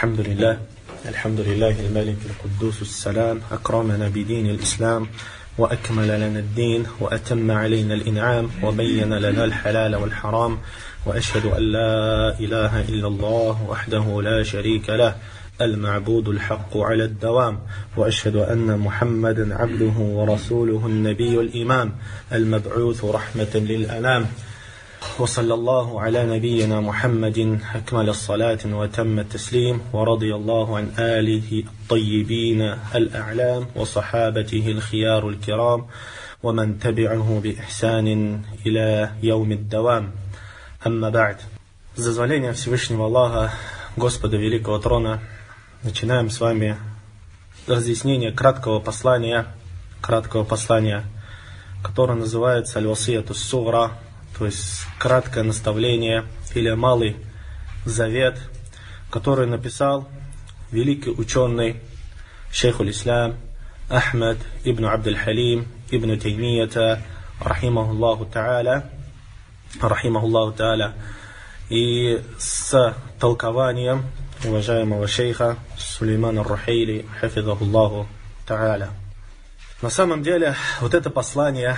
الحمد لله الملك القدوس السلام أكرمنا بدين الإسلام وأكمل لنا الدين وأتم علينا الإنعام وبين لنا الحلال والحرام وأشهد أن لا إله إلا الله وحده لا شريك له المعبود الحق على الدوام وأشهد أن محمدا عبده ورسوله النبي الإمام المبعوث رحمة للأنام وصلى الله على نبينا محمد أكمل الصلاة وتم التسليم ورضي الله عن آله الطيبين الأعلام وصحابته الخيار الكرام ومن تبعه بإحسان إلى يوم الدوام. أما بعد. С дозволения Всевышнего Аллаха, Господа Великого Трона, начинаем с вами разъяснение краткого послания, которое называется Аль-Васияту ас-Сугра, то есть краткое наставление или малый завет, который написал великий ученый шейх аль-Ислам Ахмад ибн Абд-аль-Халим ибн Таймията рахимахуллаху та'аля, и с толкованием уважаемого шейха Сулеймана ар-Рухайли хафизахуллаху та'аля. На самом деле, вот это послание,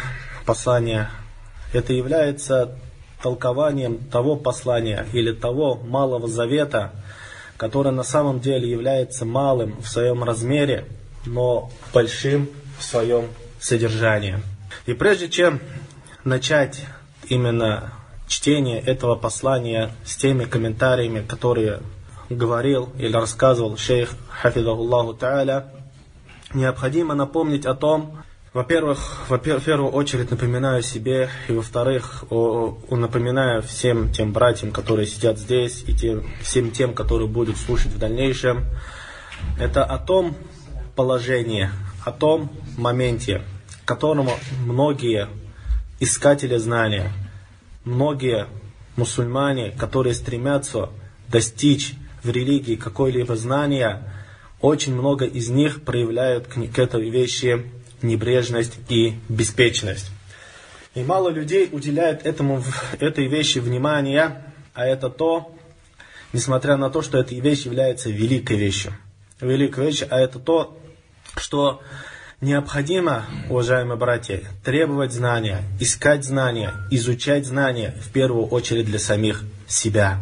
это является толкованием того послания или того малого завета, который на самом деле является малым в своем размере, но большим в своем содержании. И прежде чем начать именно чтение этого послания с теми комментариями, которые говорил или рассказывал шейх хафизахуллаху та'аля, необходимо напомнить о том, во-первых, в первую очередь напоминаю себе, и во-вторых, напоминаю всем тем братьям, которые сидят здесь, и всем тем, которые будут слушать в дальнейшем, это о том положении, о том моменте, к которому многие искатели знания, многие мусульмане, которые стремятся достичь в религии какое-либо знание, очень много из них проявляют к этой вещи небрежность и беспечность. И мало людей уделяют этой вещи внимания, а это то, несмотря на то, что эта вещь является великой вещью, а это то, что необходимо, уважаемые братья, требовать знания, искать знания, изучать знания, в первую очередь для самих себя.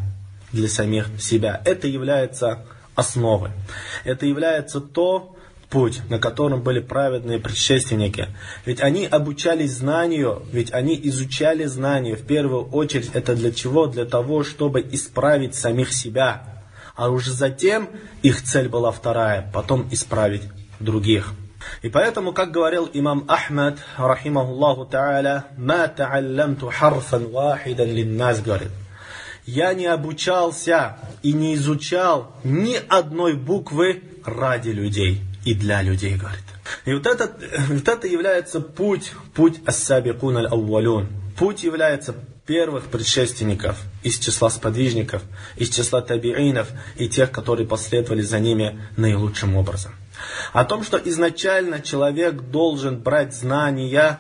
Это является основой. Это является путь, на котором были праведные предшественники. Ведь они обучались знанию, ведь они изучали знания. В первую очередь это для чего? Для того, чтобы исправить самих себя. А уже затем их цель была вторая, потом исправить других. И поэтому, как говорил имам Ахмад, рахимахуллаху та'аля, «Ма та'аллямту харфан вахидан линнас», говорит, «Я не обучался и не изучал ни одной буквы ради людей и для людей», говорит. И вот это является путь ас-сабикун аль-аввалун. Путь является первых предшественников из числа сподвижников, из числа табиинов и тех, которые последовали за ними наилучшим образом. О том, что изначально человек должен брать знания,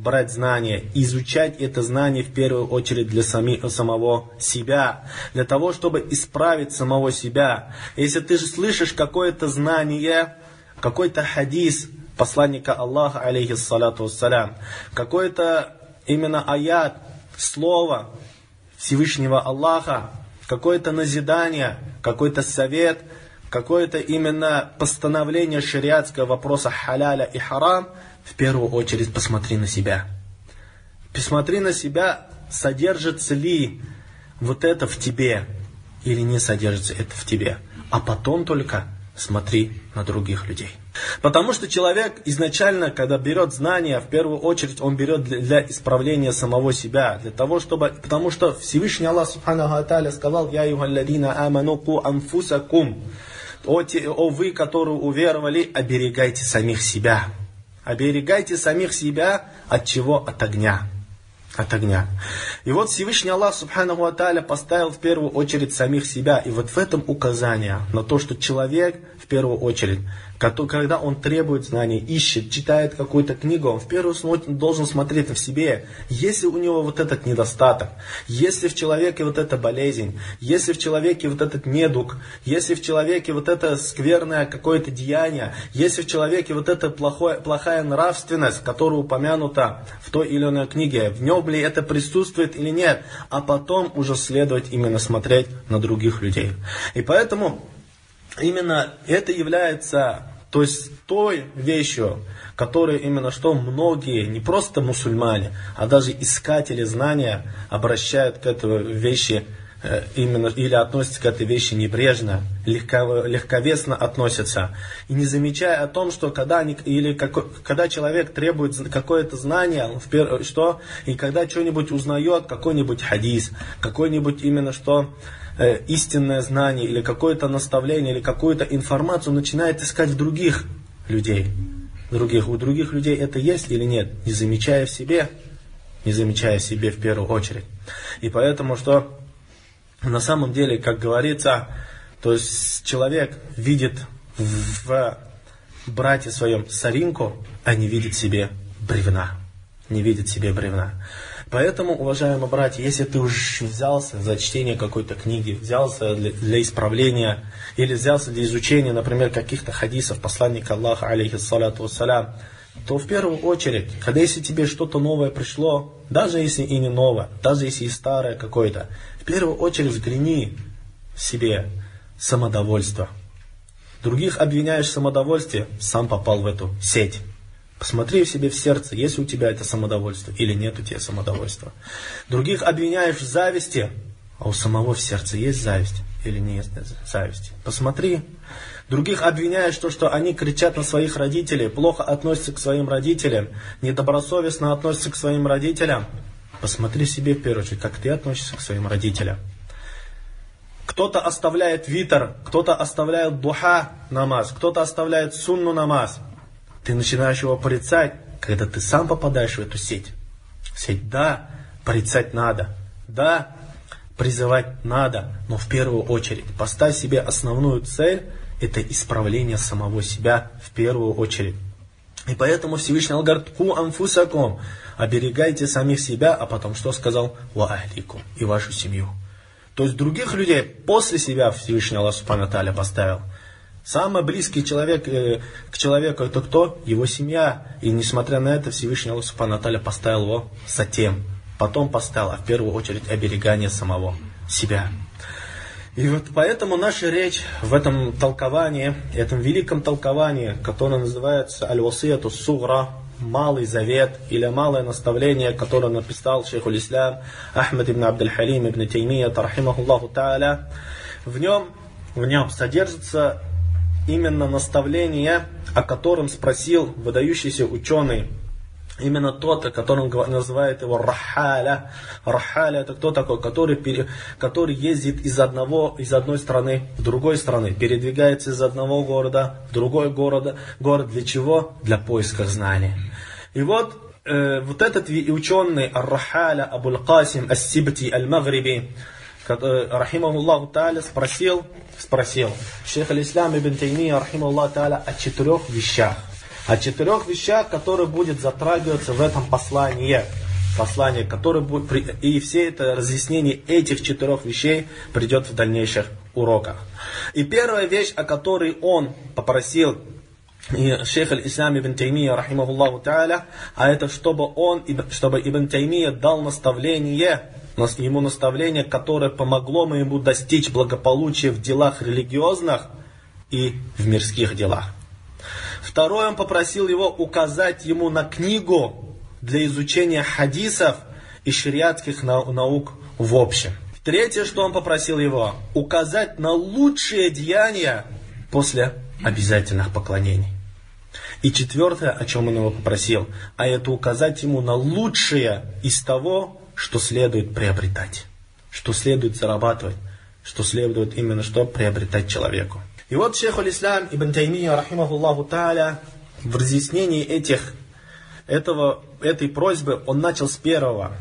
изучать это знание в первую очередь для самого себя, для того, чтобы исправить самого себя. Если ты же слышишь какое-то знание, какой-то хадис посланника Аллаха, алейхиссалату вассалям, какой-то именно аят, слово Всевышнего Аллаха, какое-то назидание, какой-то совет, какое-то именно постановление шариатского вопроса халяля и харам, в первую очередь посмотри на себя. Посмотри на себя, содержится ли вот это в тебе или не содержится это в тебе. А потом только смотри на других людей. Потому что человек изначально, когда берет знания, в первую очередь он берет для исправления самого себя. Потому что Всевышний Аллах Субханаху ва Тааля сказал: «Я юхалладина аману ку анфусакум». О вы, которые уверовали, оберегайте самих себя. Оберегайте самих себя от чего? От огня. И вот Всевышний Аллах Субханаху ва Тааля поставил в первую очередь самих себя. И вот в этом указание на то, что человек в первую очередь, когда он требует знаний, ищет, читает какую-то книгу, он в первую очередь должен смотреть в себе, если у него вот этот недостаток, если в человеке вот эта болезнь, если в человеке вот этот недуг, если в человеке вот это скверное какое-то деяние, если в человеке вот эта плохая нравственность, которая упомянута в той или иной книге, в нем ли это присутствует или нет, а потом уже следовать именно смотреть на других людей. И поэтому именно это является, то есть, той вещью, которую именно что многие, не просто мусульмане, а даже искатели знания обращают к этой вещи именно, или относятся к этой вещи небрежно, легковесно относятся. И не замечая о том, что когда человек требует какое-то знание, и когда что-нибудь узнает, какой-нибудь хадис, какой-нибудь именно что истинное знание, или какое-то наставление, или какую-то информацию, начинает искать в других людей. У других людей это есть или нет, не замечая в себе в первую очередь. И поэтому, что на самом деле, как говорится, то есть человек видит в брате своем соринку, а не видит в себе бревна. Поэтому, уважаемые братья, если ты уж взялся за чтение какой-то книги, взялся для исправления, или взялся для изучения, например, каких-то хадисов посланника Аллаха, алейхиссалату вассалям, то в первую очередь, если тебе что-то новое пришло, даже если и не новое, даже если и старое какое-то, в первую очередь взгляни в себе самодовольство. Других обвиняешь в самодовольстве, сам попал в эту сеть. Посмотри в себе в сердце, есть у тебя это самодовольство или нет у тебя самодовольства. Других обвиняешь в зависти, а у самого в сердце есть зависть или нет зависти. Посмотри. Других обвиняешь то, что они кричат на своих родителей, плохо относятся к своим родителям, недобросовестно относятся к своим родителям. Посмотри себе в первую очередь, как ты относишься к своим родителям. Кто-то оставляет витр, кто-то оставляет духа намаз, кто-то оставляет сунну намаз. Ты начинаешь его порицать, когда ты сам попадаешь в эту сеть. Да, порицать надо, да, призывать надо, но в первую очередь поставь себе основную цель, это исправление самого себя в первую очередь. И поэтому Всевышний Аллах говорит: «Ку анфусакум», оберегайте самих себя, а потом что сказал? «Ва ахликум», и вашу семью. То есть других людей после себя Всевышний Аллах Субхану Тааля поставил. Самый близкий человек к человеку это кто? Его семья. И несмотря на это, Всевышний Аллах Субхану Тааля поставил его затем. Потом поставил, а в первую очередь оберегание самого себя. И вот поэтому наша речь в этом толковании, этом великом толковании, которое называется Аль-Васияту Сугра, Малый Завет, или Малое наставление, которое написал шейх аль-Ислам Ахмад ибн Абд-аль-Халим ибн Таймия, рахимахуллаху тааля, в нем содержится именно наставление, о котором спросил выдающийся ученый, именно тот, о котором называют его Рахаля. Рахаля это кто такой? Который ездит из одной страны в другой страны, передвигается из одного города в другой город. Для чего? Для поиска знаний. И вот этот ученый Ар-Рахаля Абуль-Касим Ас-Сибти Аль-Магриби, рахимахуллаху тааля, спросил шейх аль-Ислам ибн Таймия, рахимахуллаху тааля, о 4 вещах. О 4 вещах, которые будет затрагиваться в этом послании, которое будет, и все это разъяснение этих 4 вещей придет в дальнейших уроках. И первая вещь, о которой он попросил шейх аль-Ислам ибн Таймия, рахимахуллаху тааля, а это чтобы ибн Таймия дал ему наставление, которое помогло ему достичь благополучия в делах религиозных и в мирских делах. Второе, он попросил его указать ему на книгу для изучения хадисов и шариатских наук в общем. Третье, что он попросил его, указать на лучшие деяния после обязательных поклонений. И четвертое, о чем он его попросил, а это указать ему на лучшее из того, что следует приобретать, что следует зарабатывать, что следует именно что приобретать человеку. И вот шейх аль-Ислам ибн Таймия, рахимахуллаху тааля, в разъяснении этой просьбы он начал с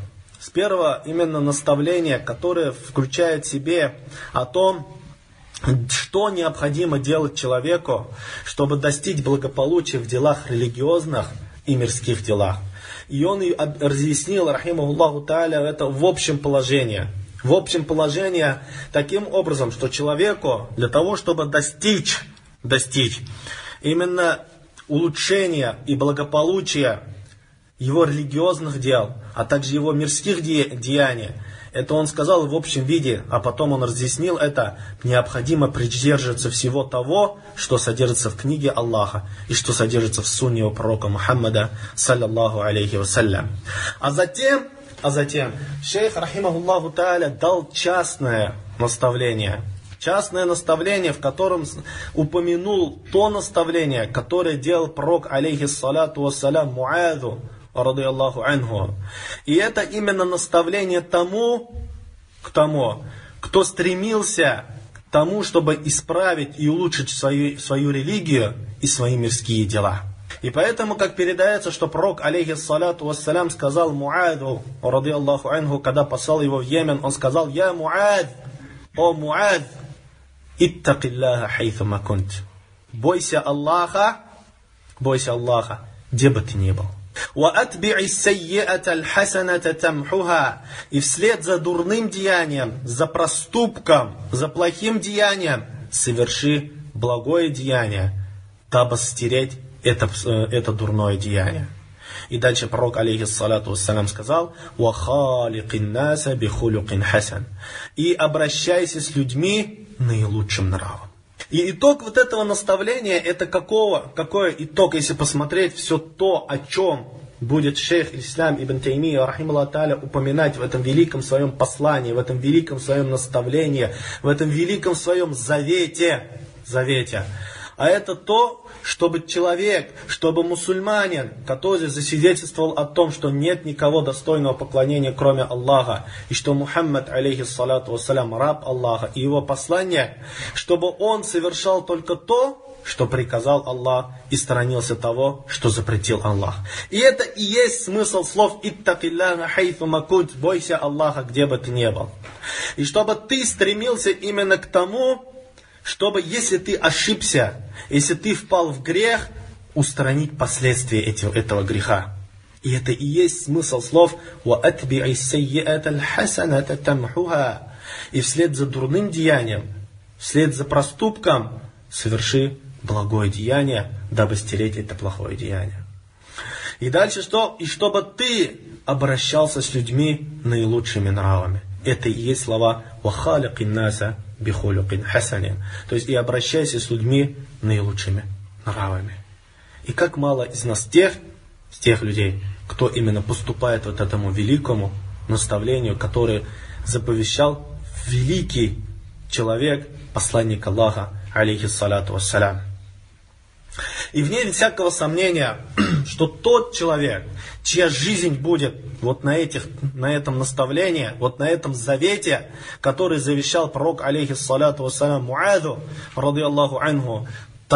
с первого именно наставления, которое включает в себе о том, что необходимо делать человеку, чтобы достичь благополучия в делах религиозных и мирских делах. И он разъяснил, рахимахуллаху тааля, это в общем положении. В общем положении таким образом, что человеку для того, чтобы достичь именно улучшения и благополучия его религиозных дел, а также его мирских деяний, это он сказал в общем виде, а потом он разъяснил это, необходимо придерживаться всего того, что содержится в книге Аллаха и что содержится в сунне у пророка Мухаммада, саллаллаху алейхи вассалям. А затем шейх, рахимахуллаху тааля, дал частное наставление, в котором упомянул то наставление, которое делал пророк, алейхиссалату вассалям, Муазу, радийаллаху анху. И это именно наставление к тому, кто стремился к тому, чтобы исправить и улучшить свою религию и свои мирские дела. И поэтому, как передается, что пророк, алейхиссалату вассалям, сказал Муазу, радийаллаху анху, когда послал его в Йемен, он сказал: «Я Муаз, о Муаз, иттакиллаха хайфума кунт». Бойся Аллаха, где бы ты ни был. И вслед за дурным деянием, за проступком, за плохим деянием соверши благое деяние, дабы стереть это дурное деяние. И дальше пророк, алейхиссалату вассалям, сказал: и обращайся с людьми наилучшим нравом. И итог вот этого наставления, это какой итог, если посмотреть все то, о чем будет шейх Ислам ибн Таймия, рахималлаху тааля, упоминать в этом великом своем послании, в этом великом своем наставлении, в этом великом своем завете. А это то, чтобы человек, чтобы мусульманин, который засвидетельствовал о том, что нет никого достойного поклонения, кроме Аллаха, и что Мухаммад, алейхиссалату вассалям, раб Аллаха и его посланник, чтобы он совершал только то, что приказал Аллах, и сторонился того, что запретил Аллах. И это и есть смысл слов «Иттакилляха хайфума кунт», бойся Аллаха, где бы ты ни был. И чтобы ты стремился именно к тому, чтобы, если ты ошибся, если ты впал в грех, устранить последствия этого греха. И это и есть смысл слов «Ваатби'и саййи'ата аль-хасаната тамхуха». И вслед за дурным деянием, вслед за проступком соверши благое деяние, дабы стереть это плохое деяние. И дальше что? И чтобы ты обращался с людьми наилучшими нравами. Это и есть слова «Вахаликин наса бихулюкин хасанин». То есть и обращайся с людьми наилучшими нравами. И как мало из нас тех людей, кто именно поступает вот этому великому наставлению, которое заповещал великий человек, посланник Аллаха, алейхиссалату вассалям. И вне всякого сомнения, что тот человек, чья жизнь будет вот на этом наставлении, вот на этом завете, который завещал пророк, алейхиссалату вассалям, Муазу, радийаллаху анху,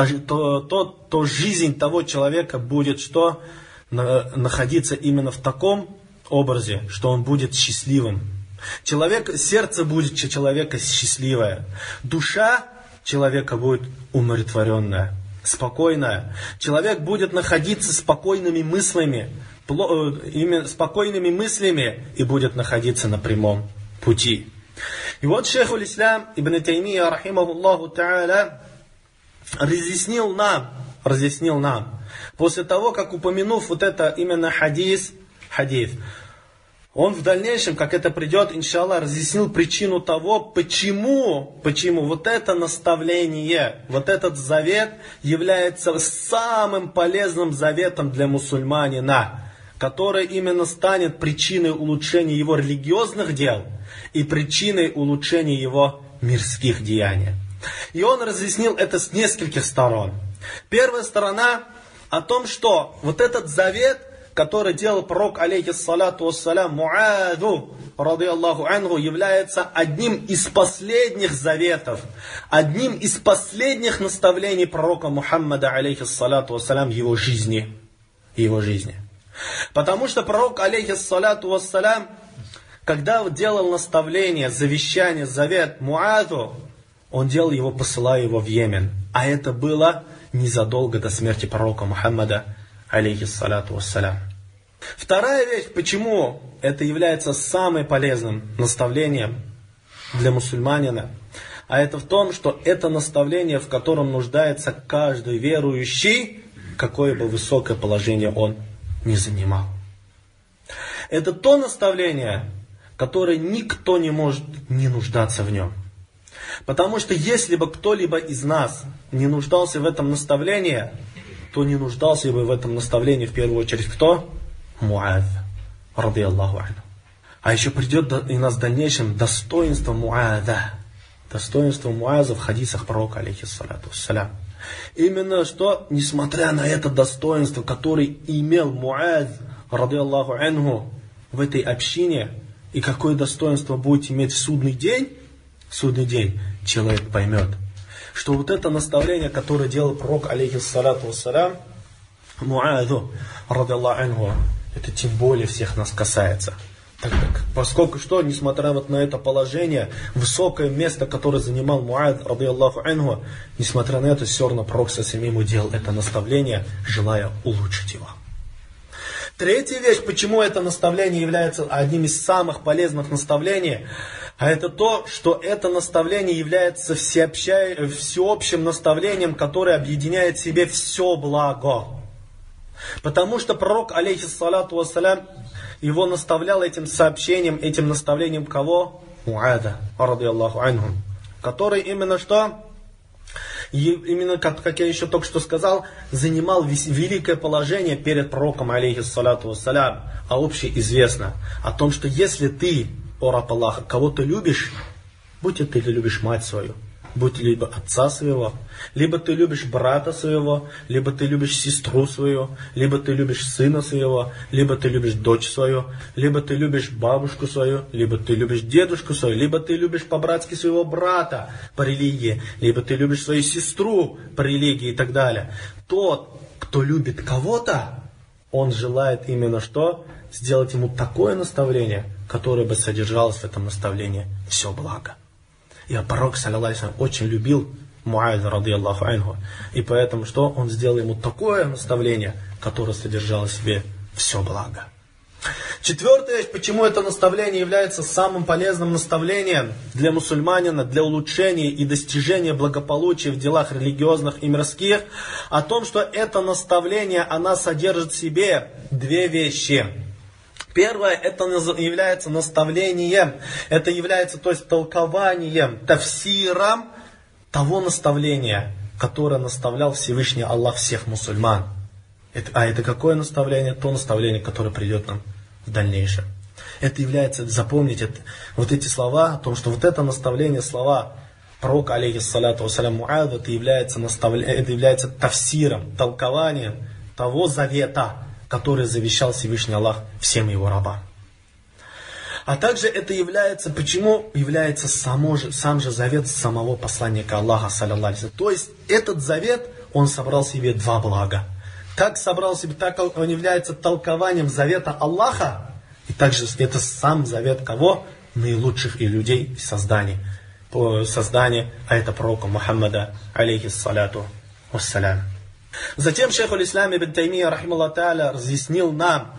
то жизнь того человека будет что? Находиться именно в таком образе, что он будет счастливым. Сердце будет человека счастливое. Душа человека будет умиротворенная, спокойная. Человек будет находиться спокойными мыслями и будет находиться на прямом пути. И вот шейх аль-Ислам ибн Таймия, рахимахуллаху тааля, разъяснил нам, после того, как упомянув вот это именно хадис, он в дальнейшем, как это придет, иншаллах, разъяснил причину того, почему вот это наставление, вот этот завет является самым полезным заветом для мусульманина, который именно станет причиной улучшения его религиозных дел и причиной улучшения его мирских деяний. И он разъяснил это с нескольких сторон. Первая сторона о том, что вот этот завет, который делал пророк, алейхиссалату вассалям, Муазу, радийаллаху анху, является одним из последних заветов, одним из последних наставлений пророка Мухаммада, алейхиссалату вассалям, его жизни. Потому что пророк, алейхиссалату вассалям, когда делал наставление, завещание, завет Муазу, он делал его, посылая его в Йемен. А это было незадолго до смерти пророка Мухаммада, алейхиссалату вассалям. Вторая вещь, почему это является самым полезным наставлением для мусульманина, а это в том, что это наставление, в котором нуждается каждый верующий, какое бы высокое положение он ни занимал. Это то наставление, которое никто не может не нуждаться в нем. Потому что если бы кто-либо из нас не нуждался в этом наставлении, то не нуждался бы в этом наставлении в первую очередь кто? Муаз, ради Аллаху анху. А еще придет и нас в дальнейшем достоинство Муаза. Достоинство Муаза в хадисах пророка, алейхиссалату вассалям. Именно что, несмотря на это достоинство, которое имел Муаз, ради Аллаху анху, в этой общине, и какое достоинство будет иметь в судный день, человек поймет, что вот это наставление, которое делал пророк, алейхиссалату вассалям, Муазу, ради Аллаху анху, это тем более всех нас касается. Так как, поскольку что, несмотря вот на это положение, высокое место, которое занимал Муаз, ради Аллаху анху, несмотря на это, все равно пророк ему делал это наставление, желая улучшить его. Третья вещь, почему это наставление является одним из самых полезных наставлений, а это то, что это наставление является всеобщим наставлением, которое объединяет в себе все благо. Потому что пророк, алейхиссалату вассалям, его наставлял этим сообщением, этим наставлением кого? Муаза, ради Аллаху анху. Который именно что? Именно, как я еще только что сказал, занимал великое положение перед пророком, алейхиссалату вассалям. А общеизвестно о том, что если ты, о раб Аллаха, кого-то любишь, будь ты любишь мать свою, будь либо отца своего, либо ты любишь брата своего, либо ты любишь сестру свою, либо ты любишь сына своего, либо ты любишь дочь свою, либо ты любишь бабушку свою, либо ты любишь дедушку свою, либо ты любишь по-братски своего брата по религии, либо ты любишь свою сестру по религии и так далее. Тот, кто любит кого-то, он желает именно что? Сделать ему такое наставление, которое бы содержалось в этом наставлении все благо. И пророк, саллаллаху алейхи ва саллям, очень любил Муаза, ради Аллаху анху. И поэтому что? Он сделал ему такое наставление, которое содержало в себе все благо. Четвертая вещь, почему это наставление является самым полезным наставлением для мусульманина, для улучшения и достижения благополучия в делах религиозных и мирских, о том, что это наставление, оно содержит в себе две вещи. Первое, это является наставлением, это является, то есть, толкованием, тафсиром того наставления, которое наставлял Всевышний Аллах всех мусульман. Это какое наставление? То наставление, которое придет нам в дальнейшем. Это является, запомните, вот эти слова, о том, что вот это наставление, слова пророка, алейхиссалату вассалям, Муазу, это является тафсиром, толкованием того завета, который завещал Всевышний Аллах всем его рабам. А также это является, почему является сам же завет самого посланника Аллаха, саллаллаху алейхи ва саллям. То есть этот завет, он собрал в себе два блага. Так собрал в себе, так он является толкованием завета Аллаха, и также это сам завет кого? Наилучших и людей в создании. По созданию, а это пророка Мухаммада, алейхиссалату вассалям. Затем шейх аль-Ислам ибн Таймия, рахималлаху та'аля, разъяснил нам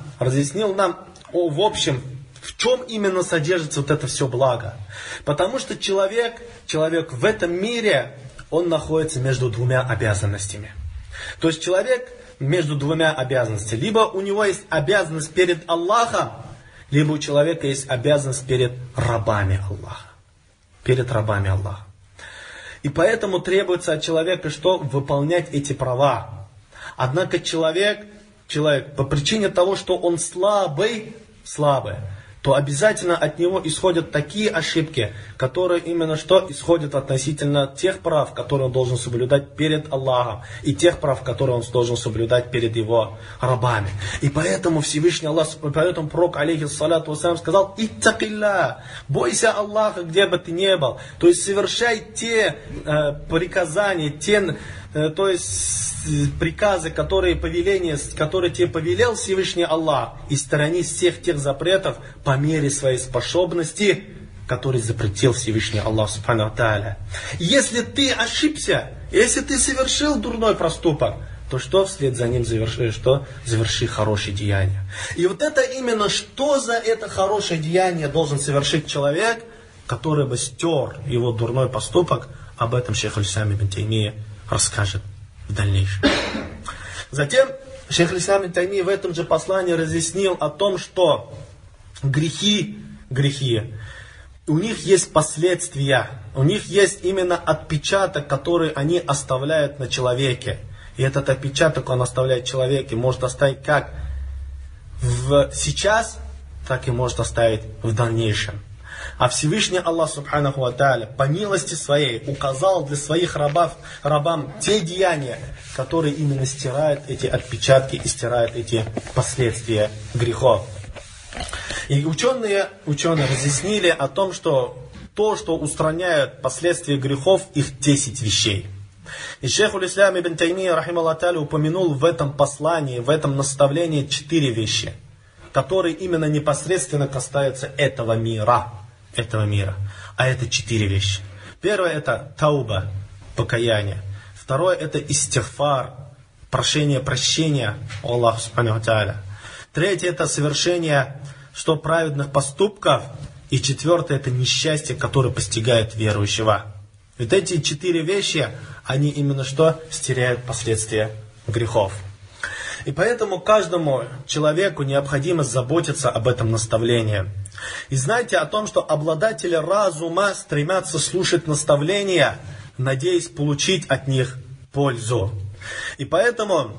в общем, в чем именно содержится вот это все благо. Потому что человек в этом мире, он находится между двумя обязанностями. То есть человек между двумя обязанностями. Либо у него есть обязанность перед Аллахом, либо у человека есть обязанность перед рабами Аллаха. Перед рабами Аллаха. И поэтому требуется от человека что? Выполнять эти права. Однако человек по причине того, что он слабый, то обязательно от него исходят такие ошибки, которые именно что исходят относительно тех прав, которые он должен соблюдать перед Аллахом, и тех прав, которые он должен соблюдать перед его рабами. И поэтому Всевышний Аллах, поэтому пророк, алейхиссалату вассалям, сказал: «Иттакилля», бойся Аллаха, где бы ты ни был. То есть совершай те приказания, те то есть приказы, повеления, которые тебе повелел Всевышний Аллах, и сторонись всех тех запретов по мере своей способности, который запретил Всевышний Аллах Субхану Тааля. Если ты ошибся, если ты совершил дурной проступок, то что вслед за ним заверши хорошее деяние. И вот это именно, что за это хорошее деяние должен совершить человек, который бы стер его дурной поступок, об этом шейх аль-Ислам ибн Таймия расскажет в дальнейшем. Затем шейх аль-Ислам ибн Таймия в этом же послании разъяснил о том, что грехи, у них есть последствия, у них есть именно отпечаток, который они оставляют на человеке. И этот отпечаток он оставляет в человеке, может оставить как сейчас, так и может оставить в дальнейшем. А Всевышний Аллах Субханаху ва Тааля по милости своей указал для своих рабам те деяния, которые именно стирают эти отпечатки и стирают эти последствия грехов. И ученые разъяснили о том, что то, что устраняет последствия грехов, их 10 вещей. И шейх аль-Ислам ибн Таймия, рахималлаху тааля, упомянул в этом послании, в этом наставлении 4 вещи, которые именно непосредственно касаются этого мира. А это 4 вещи. Первое это тауба, покаяние. Второе это истигфар, прощение Аллаху субхану ва тааля. Третье это совершение праведных поступков. И четвертое это несчастье, которое постигает верующего. Вот эти 4 вещи, они именно стиряют последствия грехов. И поэтому каждому человеку необходимо заботиться об этом наставлении. И знайте о том, что обладатели разума стремятся слушать наставления, надеясь получить от них пользу. И поэтому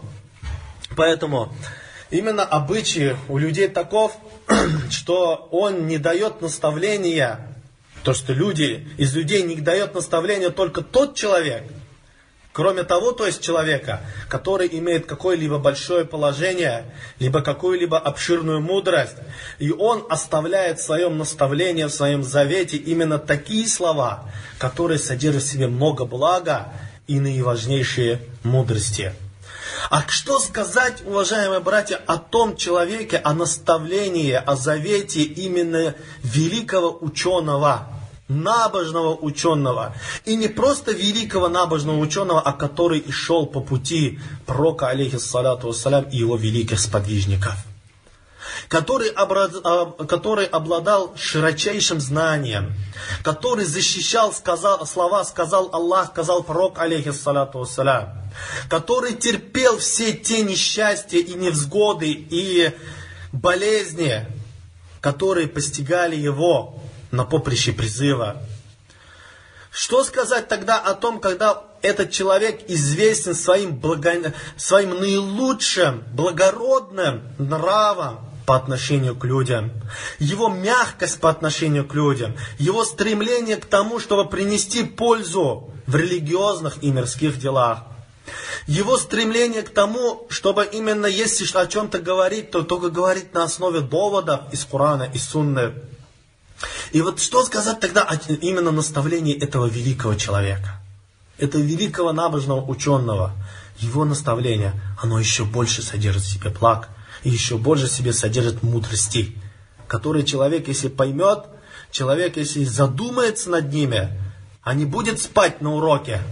именно обычай у людей таков, что он не дает наставления, из людей не дает наставления только тот человек, кроме того, человека, который имеет какое-либо большое положение, либо какую-либо обширную мудрость, и он оставляет в своем наставлении, в своем завете именно такие слова, которые содержат в себе много блага и наиважнейшие мудрости. А что сказать, уважаемые братья, о том человеке, о наставлении, о завете именно великого ученого, набожного ученого. И не просто великого набожного ученого, а который и шел по пути пророка, алейхиссалату вассалям, и его великих сподвижников. Который обладал широчайшим знанием, который защищал слова, сказал Аллах, сказал пророк, алейхиссалату вассалям, который терпел все те несчастья и невзгоды и болезни, которые постигали его на поприще призыва. Что сказать тогда о том, когда этот человек известен своим наилучшим, благородным нравом по отношению к людям, его мягкость по отношению к людям, его стремление к тому, чтобы принести пользу в религиозных и мирских делах, его стремление к тому, чтобы именно если о чем-то говорить, то только говорить на основе доводов из Корана и Сунны. И вот что сказать тогда именно наставлении этого великого человека, этого великого набожного ученого? Его наставление, оно еще больше содержит в себе благ, и еще больше в себе содержит мудрости, которые человек, если поймет, человек, если задумается над ними, а не будет спать на уроке,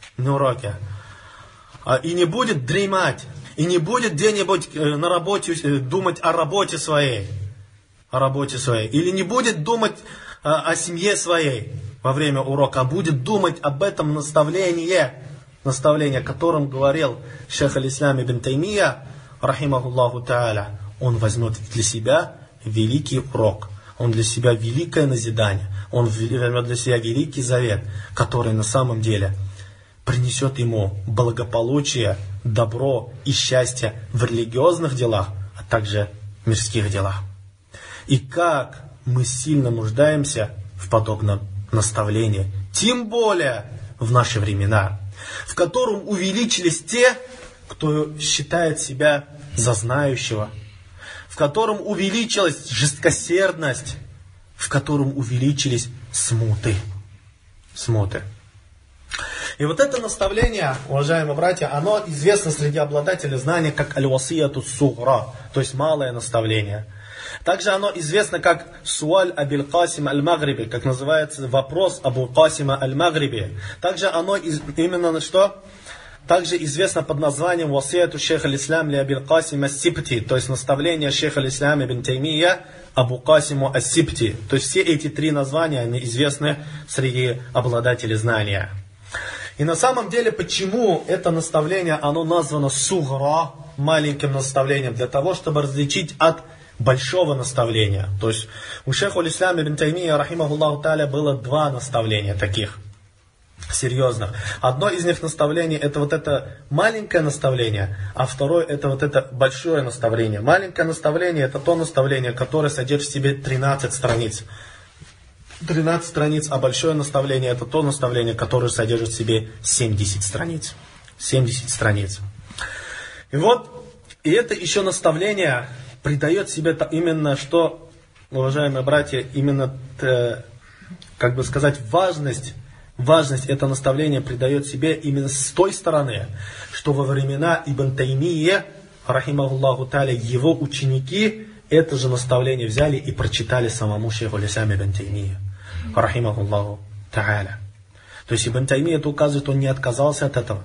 и не будет дремать, и не будет где-нибудь на работе думать о работе своей, или не будет думать о семье своей во время урока, а будет думать об этом наставлении, о котором говорил шейх аль-Ислам ибн Таймия, рахимахуллаху тааля. Он возьмет для себя великий урок, он для себя великое назидание, он возьмет для себя великий завет, который на самом деле принесет ему благополучие, добро и счастье в религиозных делах, а также в мирских делах. И как мы сильно нуждаемся в подобном наставлении, тем более в наши времена, в котором увеличились те, кто считает себя за знающего, в котором увеличилась жесткосердность, в котором увеличились смуты. И вот это наставление, уважаемые братья, оно известно среди обладателей знания как аль-васияту сугра, то есть малое наставление. Также оно известно как суаль Абиль Касим аль-Магриби, как называется вопрос Абу Касима аль-Магриби. Также оно именно что? Также известно под названием васияту шейха аль-Ислам ли Абиль Касим ас-Сибти, то есть наставление шейха аль-Ислам ибн Таймия Абу Касиму ас-Сибти. То есть все эти три названия, они известны среди обладателей знания. И на самом деле, почему это наставление, оно названо сугра, маленьким наставлением, для того, чтобы различить от большого наставления. То есть у шейха аль-Ислам ибн Таймия, рахимахуллаху тааля, было два наставления таких серьезных. Одно из них наставлений это вот это маленькое наставление, а второе это вот это большое наставление. Маленькое наставление это то наставление, которое содержит в себе 13 страниц. 13 страниц, а большое наставление это то наставление, которое содержит в себе 70 страниц. 70 страниц. И вот, и это еще наставление придает себе именно что, уважаемые братья, именно, как бы сказать, важность это наставление придает себе именно с той стороны, что во времена Ибн Таймии, рахимахуллаху тааля, его ученики это же наставление взяли и прочитали самому шейху аль-Ислам ибн Таймии, рахимахуллаху тааля. То есть Ибн Таймия это указывает, он не отказался от этого.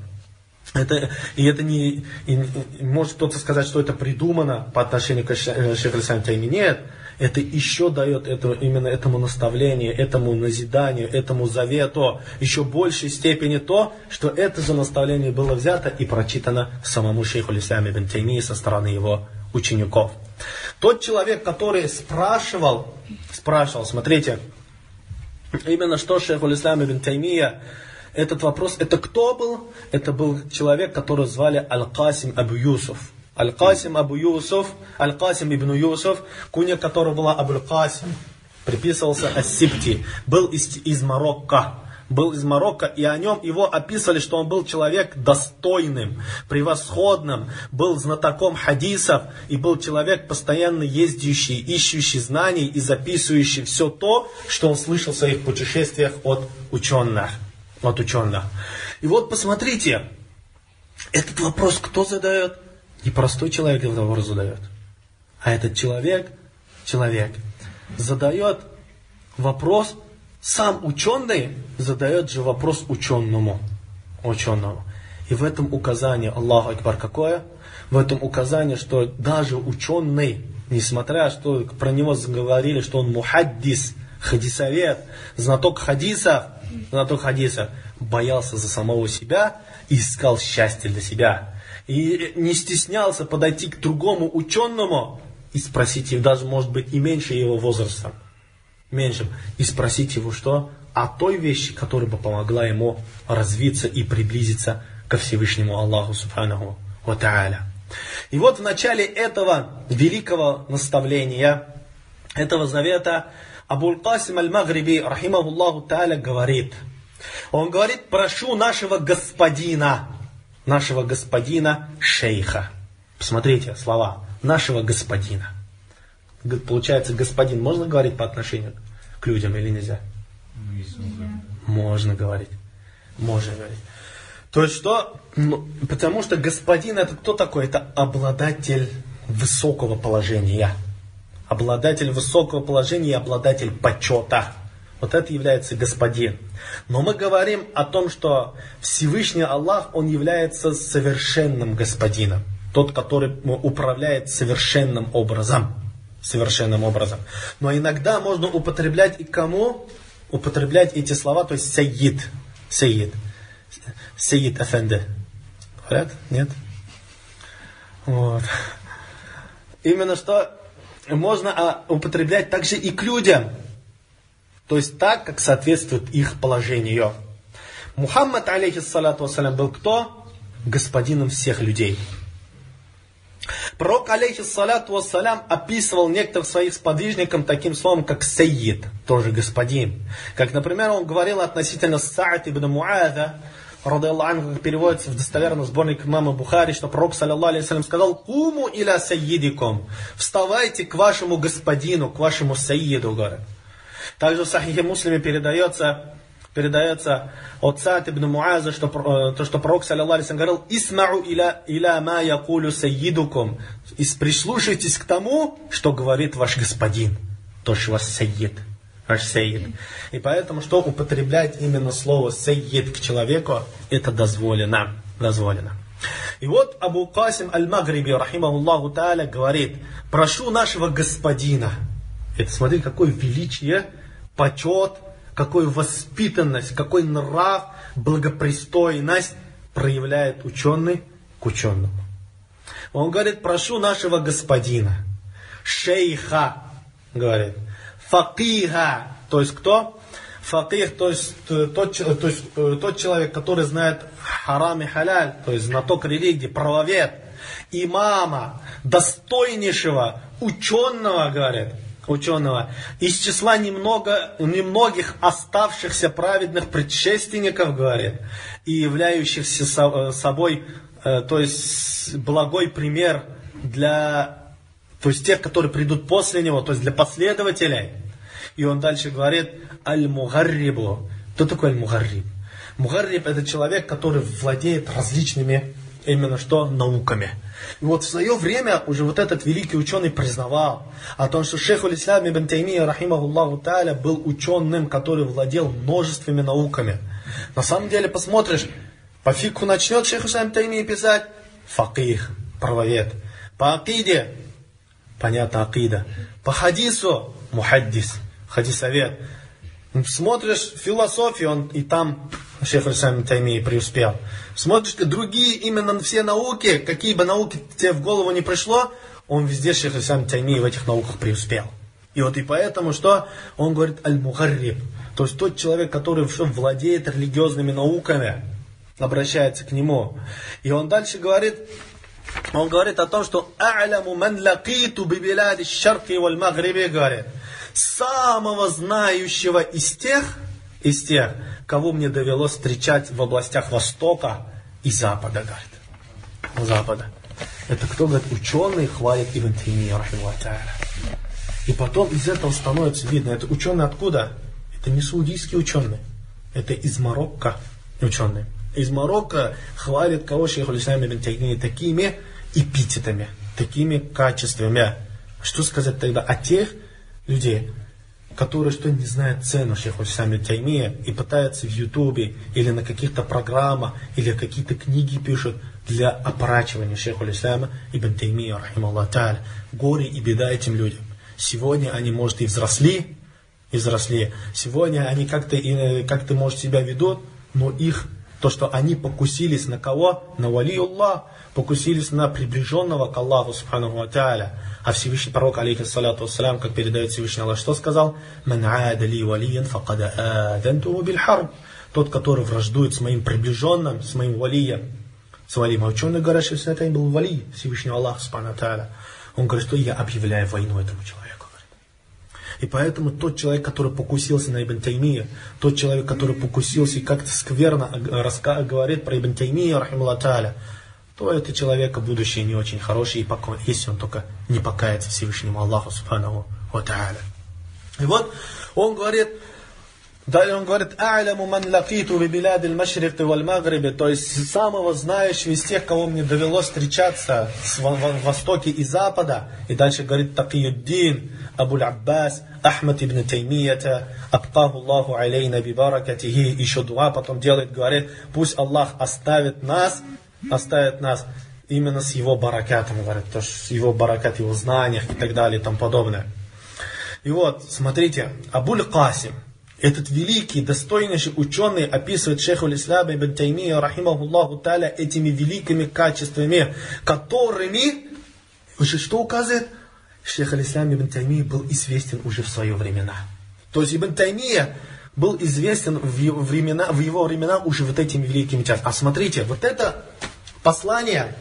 Может кто-то сказать, что это придумано по отношению к шейху аль-Ислам Таймии. Нет. Это еще дает именно этому наставлению, этому назиданию, этому завету еще большей степени то, что это же наставление было взято и прочитано самому шейху аль-Ислам ибн Таймии со стороны его учеников. Тот человек, который спрашивал, смотрите, именно что шейху аль-Ислам ибн Таймия, этот вопрос, это кто был? Это был человек, которого звали Аль-Касим Абу Юсуф. Аль-Касим Абу Юсуф, Аль-Касим ибн Юсуф, куня которого была Абуль Касим, приписывался ас-Сибти, был из Марокко. И о нем его описывали, что он был человек достойным, превосходным, был знатоком хадисов и был человек, постоянно ездящий, ищущий знаний и записывающий все то, что он слышал в своих путешествиях от ученых. И вот посмотрите, этот вопрос кто задает? Не простой человек этот вопрос задает, а этот человек задает вопрос, сам ученый задает же вопрос ученому. И в этом указание, Аллаху Акбар, какое? В этом указание, что даже ученый, несмотря что про него заговорили, что он мухаддис, хадисовед, знаток хадисов, боялся за самого себя и искал счастье для себя. И не стеснялся подойти к другому ученому и спросить его, даже может быть и меньше его возраста, и спросить его что? О той вещи, которая бы помогла ему развиться и приблизиться ко Всевышнему Аллаху Субханаху ва Тааля. И вот в начале этого великого наставления, этого завета, Абуль Касим аль-Магриби, рахимахуллаху Тааля, говорит, прошу нашего господина шейха. Посмотрите слова, нашего господина. Получается, господин можно говорить по отношению к людям или нельзя? Можно говорить. То есть что? Потому что господин это кто такой? Это обладатель высокого положения. Обладатель высокого положения и обладатель почета. Вот это является господин. Но мы говорим о том, что Всевышний Аллах, Он является совершенным господином. Тот, который управляет совершенным образом. Но иногда можно употреблять и кому? Употреблять эти слова, то есть сайид. Сайид Афенде. Говорят? Нет? Вот. Именно что можно употреблять также и к людям. То есть так, как соответствует их положению. Мухаммад, алейхиссалату вассалям, был кто? Господином всех людей. Пророк, алейхиссалату вассалям, описывал некоторых своих сподвижников таким словом, как сайид, тоже господин. Как, например, он говорил относительно Саад ибн Муаза, радиаллаху анху, как переводится в достоверном сборнике имама Бухари, что пророк, саллаллаху алейхи вассалям, сказал: «Куму иля сайидикум», вставайте к вашему господину, к вашему сайиду, говорят. Также в Сахихе Муслиме передается, Передается от Саад ибн Муаза, что пророк, саллаллаху алейхи ва саллям, говорил: «Исмау иля ма якулю саййидукум». Прислушайтесь к тому, что говорит ваш господин, то есть ваш саййид. Ваш саййид. И поэтому, что употреблять именно слово саййид к человеку, это дозволено. И вот Абу Касим аль-Магриби, рахимахуллаху тааля, говорит: прошу нашего господина. Это, смотри, какое величие, почет, какую воспитанность, какой нрав, благопристойность проявляет ученый к ученому. Он говорит: прошу нашего господина, шейха, говорит, факиха, то есть кто? Факих, то есть тот человек, который знает харам и халяль, то есть знаток религии, правовед, имама, достойнейшего ученого, говорит, ученого, из числа немногих оставшихся праведных предшественников, говорит, и являющихся собой, то есть благой пример для, то есть тех, которые придут после него, то есть для последователей. И он дальше говорит: аль-мугаррибу. Кто такой аль-мугарриб? Мугарриб — это человек, который владеет различными именно что науками. И вот в свое время уже вот этот великий ученый признавал о том, что шейх аль-Ислам ибн Таймия, рахимахуллаху тааля, был ученым, который владел множествами науками. На самом деле, посмотришь, по фикху начнет шейх аль-Ислам ибн Таймия писать факих, правовед. По акиде, понятно, акида. По хадису, мухаддис, хадисовед. Смотришь философию, он и там шейх аль-Ислам ибн Таймия преуспел. Смотришь другие именно все науки, какие бы науки тебе в голову не пришло, он везде, шейх аль-Ислам ибн Таймия, в этих науках преуспел. И вот и поэтому, что он говорит аль-мугарриб, то есть тот человек, который владеет религиозными науками, обращается к нему. И он дальше говорит, он говорит о том, что а'ляму ман лакиту би билади ш-шарки валь магриби, говорит, самого знающего из тех, кого мне довелось встречать в областях Востока и Запада, говорит. Запада. Это кто, говорит, ученый хвалит Ибн Таймия, рахимахуллаху тааля. И потом из этого становится видно, это ученый откуда? Это не саудийский ученый, это из Марокко ученый. Из Марокко хвалит кого шейх аль-Ислам ибн Таймия такими эпитетами, такими качествами. Что сказать тогда о тех людей, которые что не знают цену шейху аль-Ислам ибн Таймия и пытаются в Ютубе или на каких-то программах или какие-то книги пишут для опорачивания шейху аль-Ислама ибн Таймия, рахимахуллаху тааля. Горе и беда этим людям. Сегодня они, может, и взросли. Сегодня они как-то, может, себя ведут, но их, то, что они покусились на кого? На валиуллах, покусились на приближенного к Аллаху субханаху ва тааля. А Всевышний пророк, алейхиссалату вассалям, как передает Всевышний Аллах, что сказал? «Ман аада ли валиян факада адантуху биль харб». Тот, который враждует с моим приближенным, с моим валием. С валием. А ученый говорит, что это был вали Всевышнего Аллаха субханаху ва тааля. Он говорит, что я объявляю войну этому человеку. И поэтому тот человек, который покусился на Ибн Таймия, тот человек, который покусился и как-то скверно говорит про Ибн Таймия, рахимахуллаху тааля, то это человека будущее не очень хорошее, если он только не покается Всевышнему Аллаху субханаху ва тааля. И вот он говорит, далее он говорит, а'ляму ман лакиту би билади аль-машрик валь магриби, то есть самого знающего из тех, кого мне довелось встречаться в Востоке и Запада. И дальше говорит Такиюддин Абу Аббас Ахмад ибн Таймията абкаху Аллаху алейна би баракатихи. Еще дуа потом делает, говорит, пусть Аллах оставит нас именно с его баракатом, говорит, то есть с его баракат, его знаниях и так далее и тому подобное. И вот, смотрите, Абуль Касим, этот великий, достойнейший ученый, описывает шейху аль-Ислам ибн Таймия, рахимахуллаху тааля, этими великими качествами, которыми, уже что указывает? Шейх аль-Ислам ибн Таймия был известен уже в свои времена. То есть Ибн Таймия был известен в его времена уже вот этими великими частями. А смотрите, вот это послание,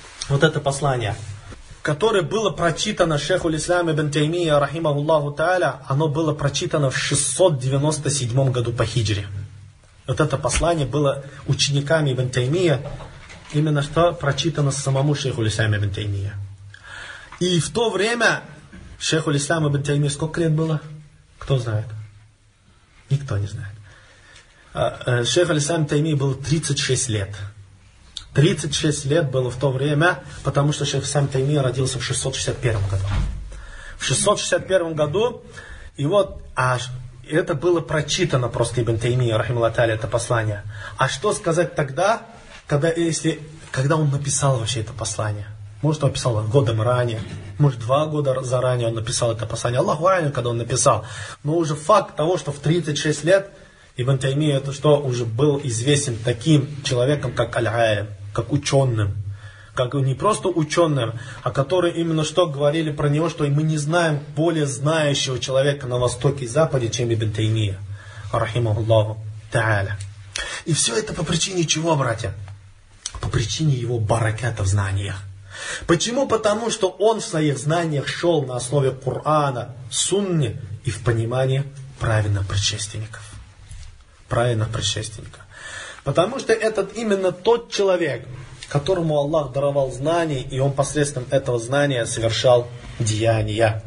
которое было прочитано шейху аль-Ислам ибн Таймия, рахимахуллаху тааля, оно было прочитано в 697 году по хиджре. Вот это послание было учениками Ибн Таймия, именно что прочитано самому шейху аль-Ислам ибн Таймия. И в то время шейху аль-Ислам ибн Таймия сколько лет было? Кто знает? Никто не знает. Шейх аль-Ислам Тайми был 36 лет. 36 лет было в то время, потому что шейх аль-Ислам Тайми родился в 661 году. В 661 году, и вот, это было прочитано просто Ибн Тайми, рахимахуллах та'аля, это послание. А что сказать тогда, когда он написал вообще это послание? Может, он написал годом ранее, может, 2 года заранее он написал это послание. Аллаху а'лям, когда он написал. Но уже факт того, что в 36 лет Ибн Тайми это что уже был известен таким человеком, как аль-алим, как ученым. Как не просто ученым, а которые именно что говорили про него, что мы не знаем более знающего человека на Востоке и Западе, чем Ибн Таймия, рахимахуллаху та'аля. И все это по причине чего, братья? По причине его бараката в знаниях. Почему? Потому что он в своих знаниях шел на основе Корана, Сунны и в понимании правильных предшественников. Правильных предшественников. Потому что этот именно тот человек, которому Аллах даровал знания, и он посредством этого знания совершал деяния.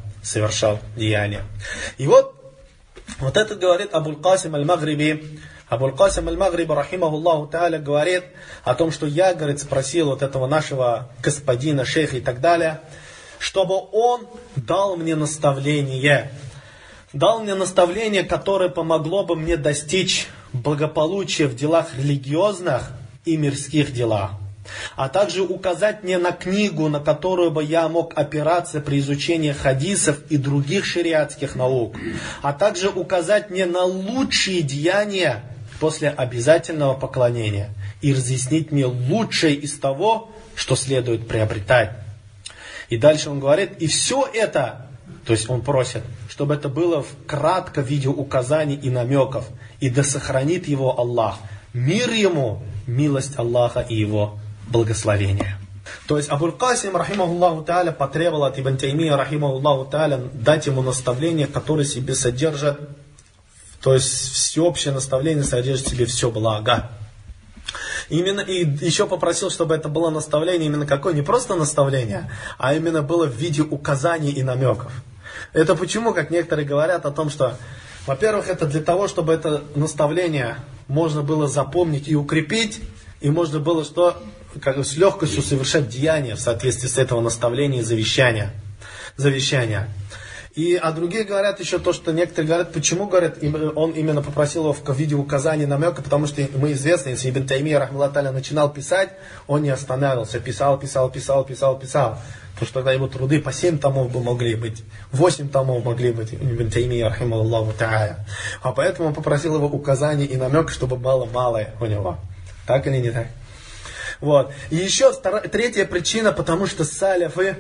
И вот это говорит Абуль-Касим аль-Магриби. Абуль-Касим аль-Магриби, рахимахуллаху та'аля, говорит о том, что я, говорит, спросил вот этого нашего господина, шейха и так далее, чтобы он дал мне наставление. Дал мне наставление, которое помогло бы мне достичь благополучия в делах религиозных и мирских делах. А также указать мне на книгу, на которую бы я мог опираться при изучении хадисов и других шариатских наук. А также указать мне на лучшие деяния после обязательного поклонения. И разъяснить мне лучшее из того, что следует приобретать. И дальше он говорит, и все это, то есть он просит, чтобы это было кратко в виде указаний и намеков. И да сохранит его Аллах. Мир ему, милость Аллаха и его благословение. То есть Абуль-Касим, рахимахуллаху та'аля, потребовал от Ибн Таймия, рахимахуллаху та'аля, дать ему наставление, которое в себе содержит, то есть всеобщее наставление содержит в себе все благо. Именно, и еще попросил, чтобы это было наставление именно какое? Не просто наставление, а именно было в виде указаний и намеков. Это почему, как некоторые говорят о том, что, во-первых, это для того, чтобы это наставление можно было запомнить и укрепить, и можно было что, с легкостью совершать деяния в соответствии с этого наставления и завещания. А другие говорят еще то, что некоторые говорят, почему, говорят, он именно попросил его в виде указаний, намека, потому что мы известны, если Ибн Таймия, рахмаллаху та'аля, начинал писать, он не останавливался, писал. Потому что тогда его труды по 7 томов бы могли быть, 8 томов могли быть, Ибн Таймия, рахимахуллаху та'аля. А поэтому он попросил его указаний и намека, чтобы было малое у него. Так или не так? Вот. И еще третья причина, потому что салифы,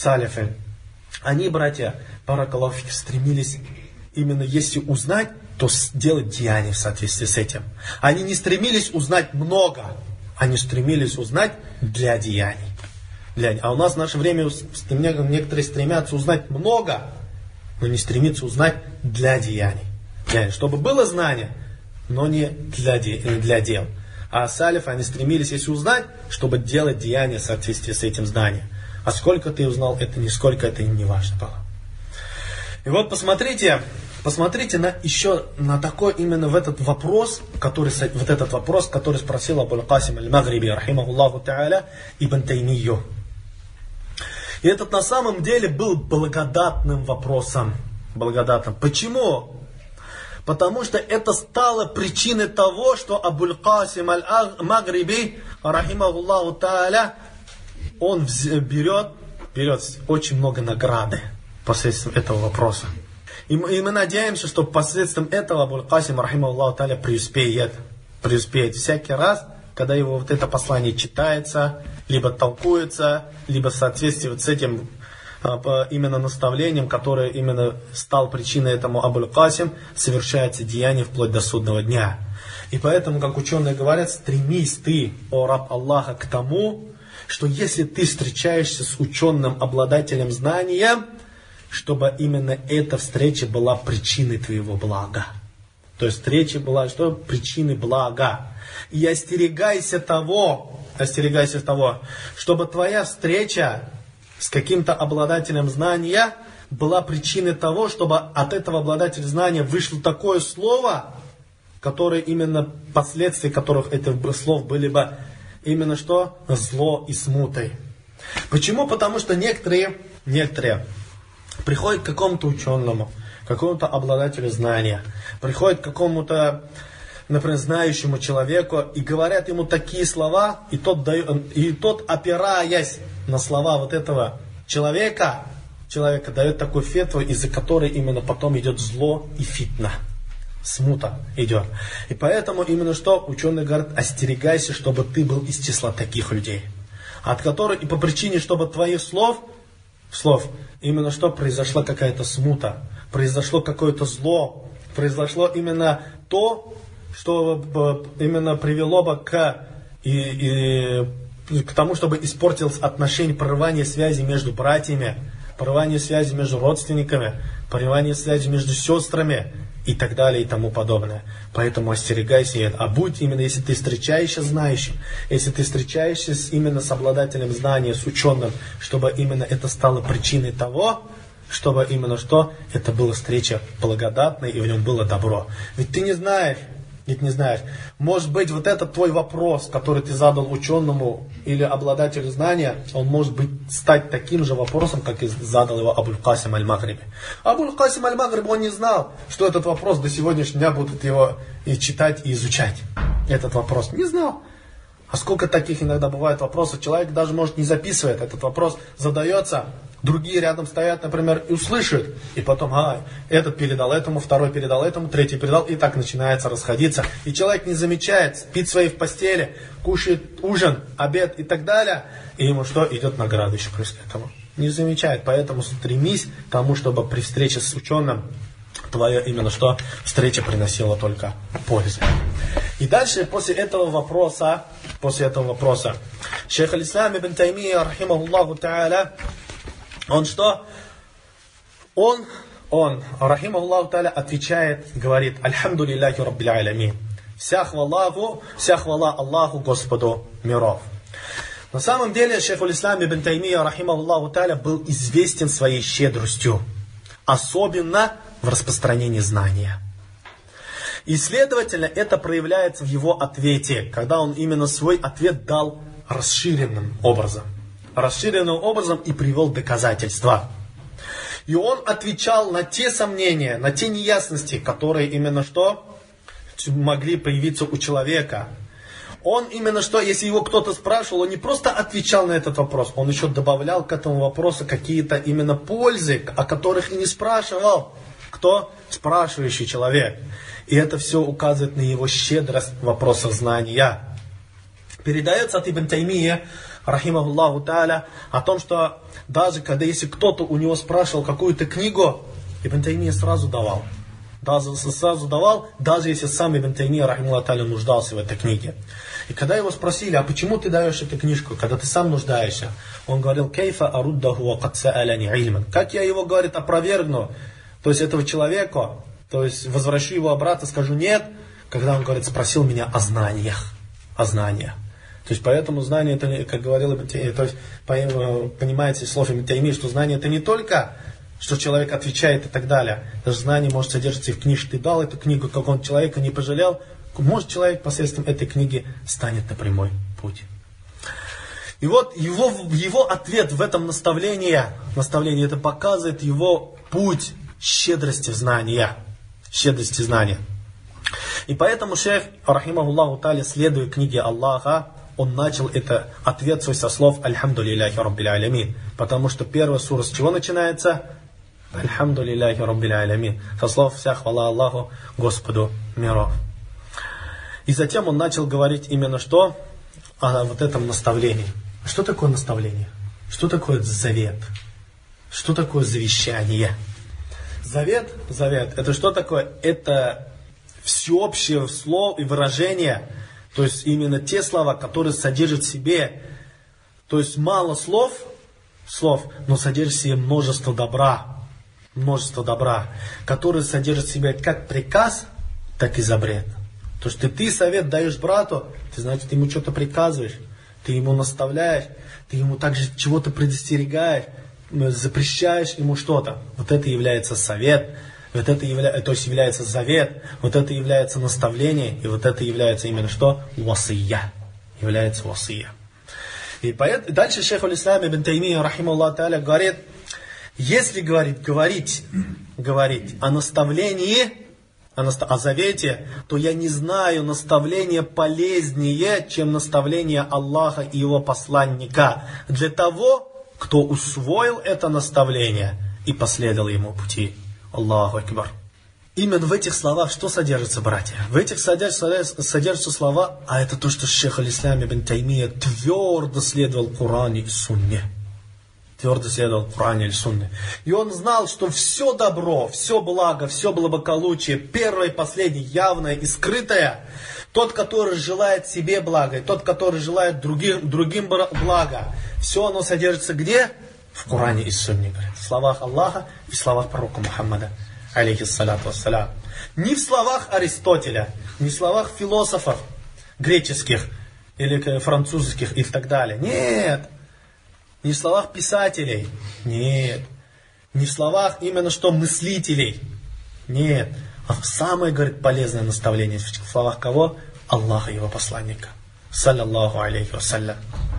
они, братья, баракаллаху фик, стремились именно если узнать, то делать деяния в соответствии с этим. Они не стремились узнать много, они стремились узнать для деяний. А у нас в наше время некоторые стремятся узнать много, но не стремятся узнать для деяний. Чтобы было знание, но не для дел. А салифы, они стремились, если узнать, чтобы делать деяния в соответствии с этим знанием. А сколько ты узнал, это нисколько, это им не важно было. И вот посмотрите еще на такой именно в этот вопрос, который спросил Абуль-Касим аль-Магриби, рахимахуллаху та'аля, Ибн Таймию. И этот на самом деле был благодатным вопросом. Почему? Потому что это стало причиной того, что Абуль-Касим аль-Магриби, рахимахуллаху та'аля, он берет очень много награды посредством этого вопроса. И мы надеемся, что посредством этого Абуль-Касим, рахимахуллаху та'аля, преуспеет всякий раз, когда его вот это послание читается, либо толкуется, либо в соответствии с этим именно наставлением, которое именно стал причиной этому Абуль-Касим, совершается деяние вплоть до судного дня. И поэтому, как ученые говорят, стремись ты, о раб Аллаха, к тому, что если ты встречаешься с ученым обладателем знания, чтобы именно эта встреча была причиной твоего блага. То есть встреча была что? Причиной блага. И остерегайся того, чтобы твоя встреча с каким-то обладателем знания была причиной того, чтобы от этого обладателя знания вышло такое слово, которые именно последствия которых этих слов были бы именно что? Зло и смутой. Почему? Потому что некоторые приходят к какому-то ученому, какому-то обладателю знания, приходят к какому-то, например, знающему человеку и говорят ему такие слова, и тот, опираясь на слова вот этого человека дает такую фетву, из-за которой именно потом идет зло и фитна. Смута идет. И поэтому именно что ученый говорит, остерегайся, чтобы ты был из числа таких людей, от которых и по причине, чтобы твоих слов именно что произошла какая-то смута, произошло какое-то зло, произошло именно то, что именно привело бы к тому, чтобы испортилось отношение, прерывание связи между братьями, прерывание связи между родственниками, прерывание связи между сестрами и так далее и тому подобное. Поэтому остерегайся, а будь именно, если ты встречаешься знающим, если ты встречаешься именно с обладателем знания, с ученым, чтобы именно это стало причиной того, чтобы именно что это была встреча благодатной и в нем было добро. Ведь ты не знаешь, может быть, вот этот твой вопрос, который ты задал ученому или обладателю знания, он может быть стать таким же вопросом, как и задал его Абуль-Касим аль-Магриби. Абуль-Касим аль-Магриби, он не знал, что этот вопрос до сегодняшнего дня будут его и читать, и изучать. Этот вопрос не знал. А сколько таких иногда бывает вопросов, человек даже, может, не записывает, этот вопрос задается, другие рядом стоят, например, и услышат, и потом, этот передал этому, второй передал этому, третий передал, и так начинается расходиться. И человек не замечает, спит в своей постели, кушает ужин, обед и так далее, и ему что? Идет награда еще после этого. Не замечает, поэтому стремись к тому, чтобы при встрече с ученым твоя именно что встреча приносила только пользу. И дальше, после этого вопроса, шейх аль-Ислам ибн Таймия, рахимахуллаху та'аля, он, рахимахуллаху та'аля, отвечает, говорит, Альхамду лилляхи раббил алямин. Вся хвала Аллаху, Господу миров. На самом деле, шейх аль-Ислам ибн Таймия, рахимахуллаху та'аля, был известен своей щедростью, особенно в распространении знания. И, следовательно, это проявляется в его ответе, когда он именно свой ответ дал расширенным образом и привел доказательства. И он отвечал на те сомнения, на те неясности, которые именно что могли появиться у человека. Он именно что, если его кто-то спрашивал, он не просто отвечал на этот вопрос, он еще добавлял к этому вопросу какие-то именно пользы, о которых и не спрашивал. Кто? Спрашивающий человек. И это все указывает на его щедрость в вопросах знания. Передается от Ибн Таймия, рахимахуллаху та'аля, о том, что даже когда если кто-то у него спрашивал какую-то книгу, Ибн Таймия сразу давал. Даже если сам Ибн Таймия, рахимахуллаху та'аля, нуждался в этой книге. И когда его спросили, а почему ты даешь эту книжку, когда ты сам нуждаешься? Он говорил, кейфа аруддаху ва кад са'аляни ильман. Как я его, говорит, опровергну, то есть этого человека, то есть возвращу его обратно, скажу нет, когда он, говорит, спросил меня о знаниях. То есть поэтому знание, это, как говорил Ибн Таймия, то есть понимаете из слов Ибн Таймии, что знание это не только, что человек отвечает и так далее. Даже знание может содержаться и в книжке. Ты дал эту книгу, как он человека не пожалел, может человек посредством этой книги станет на прямой путь. И вот его ответ в этом наставлении это показывает его путь щедрости знания. И поэтому шейх, рахимахуллаху та'аля, следуя книге Аллаха, он начал это ответ свой со слов «Альхамду лилляхи раббил алямин». Потому что первая сура с чего начинается? «Альхамду лилляхи раббил алямин». Со слов «Вся хвала Аллаху, Господу миров». И затем он начал говорить именно что? О вот этом наставлении. Что такое наставление? Что такое завет? Что такое завещание? Завет, это что такое? Это всеобщее слово и выражение, то есть именно те слова, которые содержат в себе, то есть мало слов, но содержат в себе множество добра, которые содержат в себе как приказ, так и запрет. То есть ты совет даешь брату, ты, значит, ему что-то приказываешь, ты ему наставляешь, ты ему также чего-то предостерегаешь, запрещаешь ему что-то. Вот это является совет. вот это то есть является завет, вот это является наставление, и вот это является именно что? Васия. Является васия. И дальше шейх аль-Ислам ибн Таймия, рахимахуллах та'аля, говорит, если говорить о наставлении, о завете, то я не знаю наставления полезнее, чем наставление Аллаха и его посланника для того, кто усвоил это наставление и последовал ему пути. Аллаху акбар. Именно в этих словах что содержится, братья? В этих содержатся слова, а это то, что шейх аль-Ислам ибн Таймия твердо следовал Коране и Сунне. Твердо следовал Коране и Сунне. И он знал, что все добро, все благо, все благополучие, первое и последнее, явное и скрытое, тот, который желает себе блага, и тот, который желает другим блага, все оно содержится где? В Коране и Сунне, говорят. В словах Аллаха и в словах пророка Мухаммада, алейхиссалату вассалям. Не в словах Аристотеля, не в словах философов греческих или французских и так далее. Нет. Не в словах писателей. Нет. Не в словах именно что мыслителей. Нет. А самое, говорит, полезное наставление в словах кого? Аллаха и его посланника. Саллаллаху алейхи вассалям.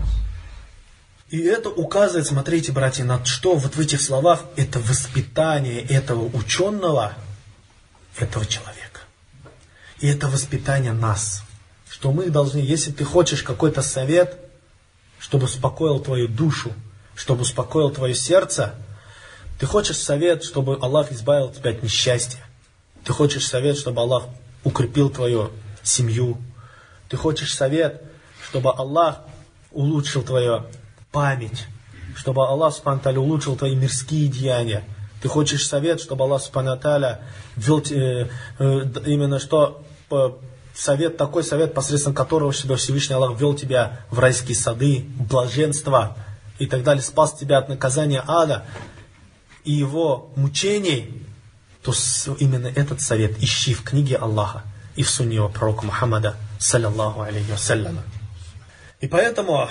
И это указывает, смотрите, братья, на что вот в этих словах это воспитание этого ученого, этого человека. И это воспитание нас. Что мы должны, если ты хочешь какой-то совет, чтобы успокоил твою душу, чтобы успокоил твое сердце, ты хочешь совет, чтобы Аллах избавил тебя от несчастья. Ты хочешь совет, чтобы Аллах укрепил твою семью. Ты хочешь совет, чтобы Аллах улучшил твою память, чтобы Аллах Субхану ва Тааля улучшил твои мирские деяния. Ты хочешь совет, чтобы Аллах Субхану ва Тааля ввел именно что совет, такой совет, посредством которого Всевышний Аллах ввел тебя в райские сады, блаженство и так далее, спас тебя от наказания ада и его мучений, то именно этот совет ищи в книге Аллаха и в сунне его пророка Мухаммада, саллаллаху алейхи вассалям. И поэтому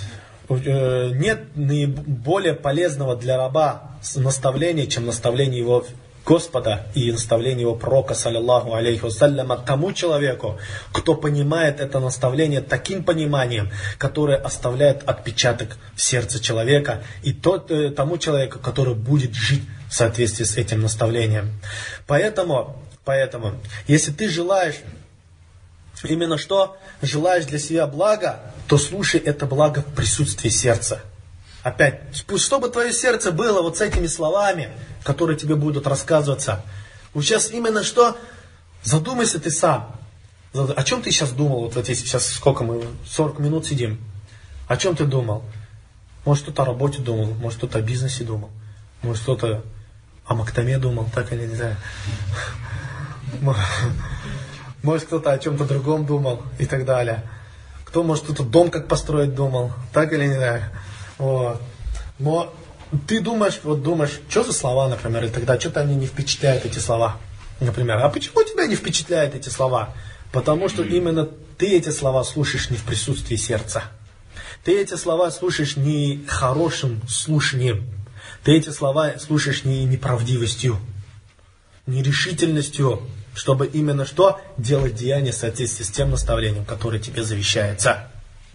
нет более полезного для раба наставления, чем наставление его Господа и наставление его пророка, саллаллаху алейхи вассалям, тому человеку, кто понимает это наставление таким пониманием, которое оставляет отпечаток в сердце человека, и тому человеку, который будет жить в соответствии с этим наставлением. Поэтому, если ты желаешь именно что, желаешь для себя блага, то слушай это благо в присутствии сердца. Опять, чтобы твое сердце было вот с этими словами, которые тебе будут рассказываться. Вот сейчас именно что, задумайся ты сам. О чем ты сейчас думал? Вот здесь сейчас сколько мы, 40 минут сидим. О чем ты думал? Может, кто-то о работе думал, может, кто-то о бизнесе думал, может, кто-то о Мактаме думал, так или не знаю. Может, кто-то о чем-то другом думал и так далее. Кто, может, кто-то дом как построить думал, так или не знаю. Вот. Но ты думаешь, что за слова, например, и тогда что-то они не впечатляют эти слова. Например, а почему тебя не впечатляют эти слова? Потому что именно ты эти слова слушаешь не в присутствии сердца. Ты эти слова слушаешь не хорошим слушанием. Ты эти слова слушаешь не неправдивостью, не решительностью, чтобы именно что? Делать деяние в соответствии с тем наставлением, которое тебе завещается.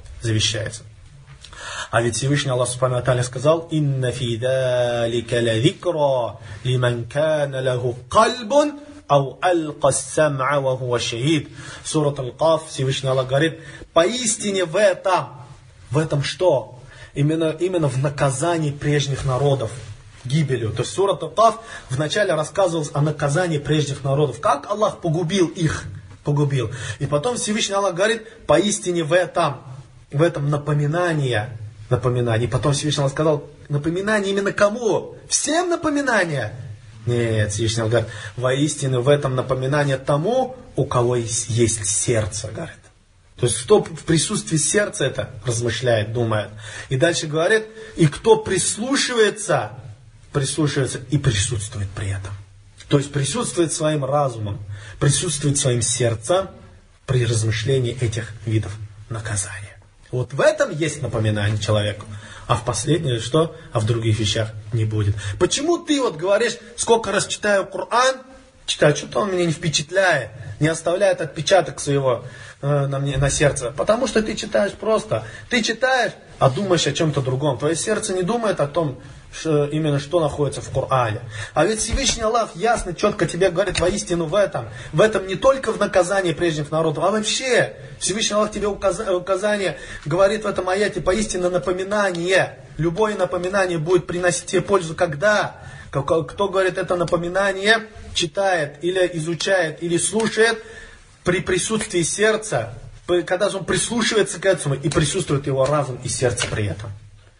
А ведь Всевышний Аллах Субхану ва Тааля сказал: «Инна фи далика ла зикра лиман кана лаху кальбун ау алка сам'а ва хуа шахид». Сурат Аль-Каф, Всевышний Аллах говорит: поистине в этом что? Именно в наказании прежних народов, гибелью. То есть сурат Аль-Каф вначале рассказывал о наказании прежних народов. Как Аллах погубил их? Погубил. И потом Всевышний Аллах говорит: поистине в этом напоминание. И потом Всевышний Аллах сказал: напоминание именно кому? Всем напоминание? Нет, Всевышний Аллах говорит: воистину в этом напоминание тому, у кого есть сердце, говорит. То есть кто в присутствии сердца это размышляет, думает. И дальше говорит: и кто прислушивается и присутствует при этом. То есть присутствует своим разумом, присутствует своим сердцем при размышлении этих видов наказания. Вот в этом есть напоминание человеку. А в последнее что? А в других вещах не будет. Почему ты говоришь: сколько раз читаю Коран, читаю, что-то он меня не впечатляет, не оставляет отпечаток своего на сердце. Потому что ты читаешь просто. Ты читаешь, а думаешь о чем-то другом. Твое сердце не думает о том, именно что находится в Коране. А ведь Всевышний Аллах ясно, четко тебе говорит воистину в этом. В этом не только в наказании прежних народов, а вообще. Всевышний Аллах тебе указание говорит в этом аяте поистину напоминание. Любое напоминание будет приносить тебе пользу, когда? Кто говорит это напоминание, читает или изучает, или слушает при присутствии сердца, когда же он прислушивается к этому и присутствует его разум и сердце при этом.